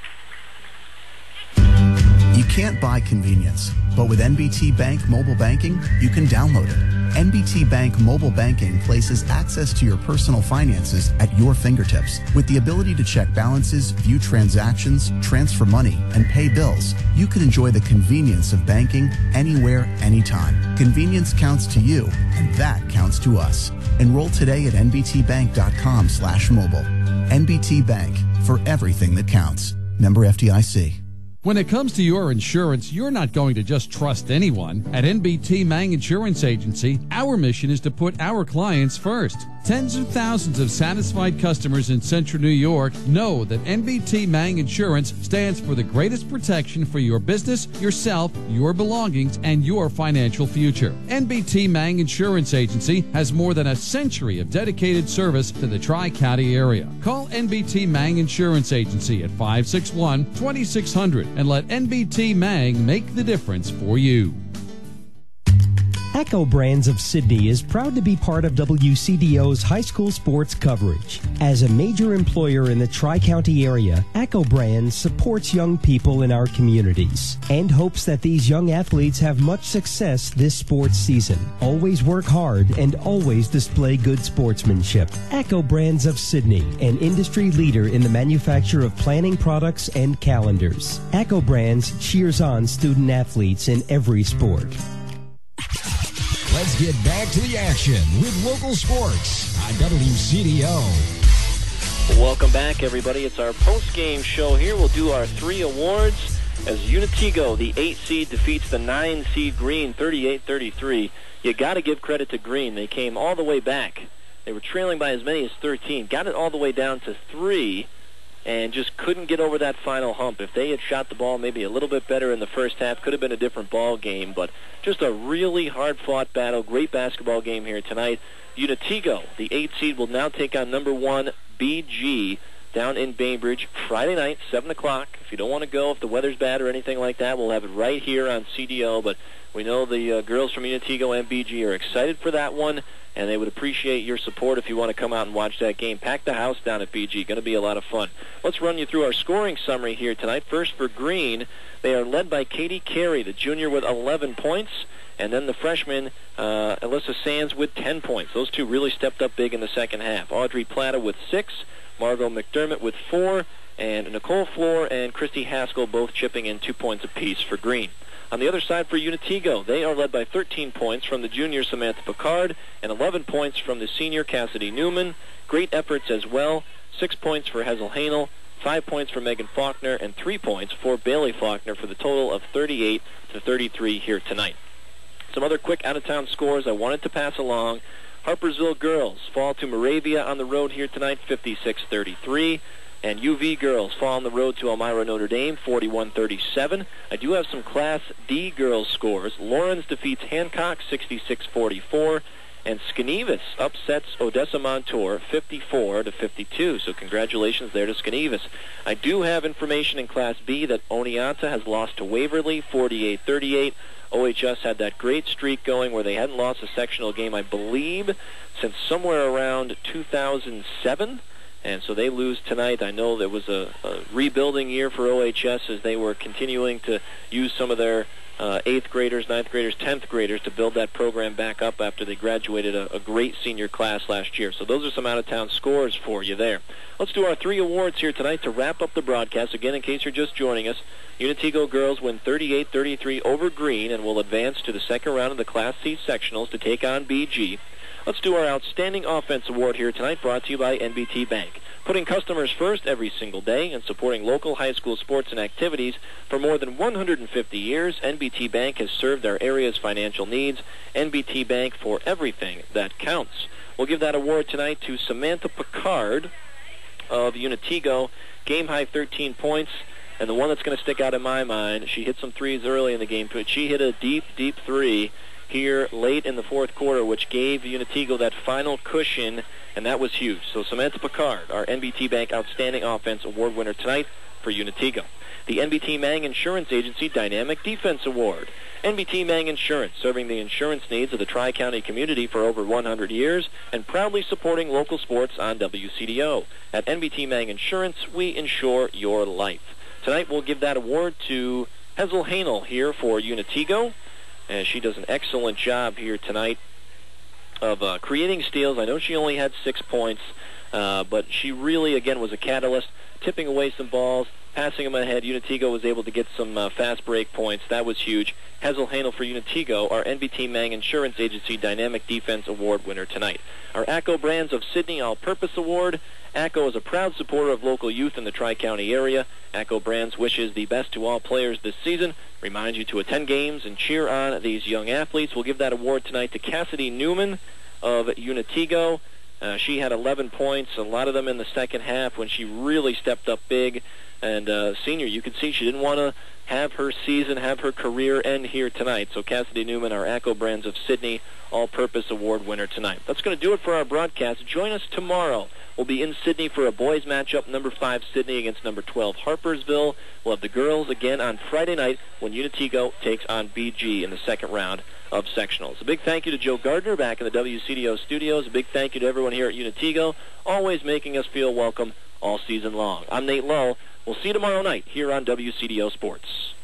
You can't buy convenience, but with N B T Bank Mobile Banking, you can download it. N B T Bank Mobile Banking places access to your personal finances at your fingertips. With the ability to check balances, view transactions, transfer money, and pay bills, you can enjoy the convenience of banking anywhere, anytime. Convenience counts to you, and that counts to us. Enroll today at nbtbank.com slash mobile. N B T Bank, for everything that counts. Member F D I C. When it comes to your insurance, you're not going to just trust anyone. At N B T Mang Insurance Agency, our mission is to put our clients first. Tens of thousands of satisfied customers in Central New York know that N B T Mang Insurance stands for the greatest protection for your business, yourself, your belongings, and your financial future. N B T Mang Insurance Agency has more than a century of dedicated service to the Tri-County area. Call N B T Mang Insurance Agency at five six one, two six zero zero and let N B T Mang make the difference for you. Echo Brands of Sydney is proud to be part of W C D O's high school sports coverage. As a major employer in the Tri-County area, Echo Brands supports young people in our communities and hopes that these young athletes have much success this sports season. Always work hard and always display good sportsmanship. Echo Brands of Sydney, an industry leader in the manufacture of planning products and calendars. Echo Brands cheers on student athletes in every sport. Let's get back to the action with local sports on W C D O. Welcome back, everybody. It's our post-game show here. We'll do our three awards as Unitigo, the eight seed, defeats the nine seed Green thirty-eight thirty-three. You got to give credit to Green. They came all the way back. They were trailing by as many as thirteen, got it all the way down to three, and just couldn't get over that final hump. If they had shot the ball maybe a little bit better in the first half, could have been a different ball game, but just a really hard-fought battle. Great basketball game here tonight. Unitigo, the eight seed, will now take on number one B G down in Bainbridge Friday night, seven o'clock. If you don't want to go, if the weather's bad or anything like that, we'll have it right here on C D O, but we know the uh, girls from Unitigo and B G are excited for that one, and they would appreciate your support if you want to come out and watch that game. Pack the house down at B G. Going to be a lot of fun. Let's run you through our scoring summary here tonight. First for Green, they are led by Katie Carey, the junior, with eleven points, and then the freshman, uh, Alyssa Sands, with ten points. Those two really stepped up big in the second half. Audrey Plata with six, Margot McDermott with four, and Nicole Floor and Christy Haskell both chipping in two points apiece for Green. On the other side for Unitigo, they are led by thirteen points from the junior Samantha Picard and eleven points from the senior Cassidy Newman. Great efforts as well. Six points for Hesel Hanel, five points for Megan Faulkner, and three points for Bailey Faulkner for the total of thirty-eight to thirty-three here tonight. Some other quick out-of-town scores I wanted to pass along. Harpersville girls fall to Moravia on the road here tonight, fifty-six thirty-three. And U V girls fall on the road to Elmira Notre Dame, forty-one thirty-seven. I do have some Class D girls scores. Lawrence defeats Hancock, sixty-six forty-four. And Skanevis upsets Odessa Montour, fifty-four to fifty-two. So congratulations there to Skanevis. I do have information in Class B that Oneonta has lost to Waverly, forty-eight thirty-eight. O H S had that great streak going where they hadn't lost a sectional game, I believe, since somewhere around two thousand seven. And so they lose tonight. I know there was a, a rebuilding year for O H S as they were continuing to use some of their uh, eighth graders, ninth graders, tenth graders to build that program back up after they graduated a, a great senior class last year. So those are some out-of-town scores for you there. Let's do our three awards here tonight to wrap up the broadcast. Again, in case you're just joining us, Unitigo girls win thirty-eight thirty-three over Green and will advance to the second round of the Class C sectionals to take on B G. Let's do our Outstanding Offense Award here tonight, brought to you by N B T Bank. Putting customers first every single day and supporting local high school sports and activities for more than one hundred fifty years, N B T Bank has served our area's financial needs. N B T Bank, for everything that counts. We'll give that award tonight to Samantha Picard of Unitigo. Game-high thirteen points. And the one that's going to stick out in my mind, she hit some threes early in the game, but she hit a deep, deep three here late in the fourth quarter, which gave Unitigo that final cushion, and that was huge. So Samantha Picard, our N B T Bank Outstanding Offense Award winner tonight for Unitigo. The N B T Mang Insurance Agency Dynamic Defense Award. N B T Mang Insurance, serving the insurance needs of the Tri-County community for over one hundred years and proudly supporting local sports on W C D O. At N B T Mang Insurance, we insure your life. Tonight we'll give that award to Hazel Hanel here for Unitigo, and she does an excellent job here tonight of uh, creating steals. I know she only had six points, uh, but she really, again, was a catalyst, tipping away some balls, passing them ahead. Unitigo was able to get some uh, fast break points. That was huge. Hazel Hanel for Unitigo, our N B T Mang Insurance Agency Dynamic Defense Award winner tonight. Our ACCO Brands of Sydney All-Purpose Award. ACCO is a proud supporter of local youth in the Tri-County area. ACCO Brands wishes the best to all players this season. Reminds you to attend games and cheer on these young athletes. We'll give that award tonight to Cassidy Newman of Unitigo. Uh, she had eleven points, a lot of them in the second half when she really stepped up big. And uh, senior, you could see she didn't want to have her season, have her career end here tonight. So Cassidy Newman, our ACCO Brands of Sydney All-Purpose Award winner tonight. That's going to do it for our broadcast. Join us tomorrow. We'll be in Sydney for a boys matchup, number five Sydney against number twelve Harpersville. We'll have the girls again on Friday night when Unitigo takes on B G in the second round of sectionals. A big thank you to Joe Gardner back in the W C D O studios. A big thank you to everyone here at Unitigo, always making us feel welcome all season long. I'm Nate Lowe. We'll see you tomorrow night here on W C D O Sports.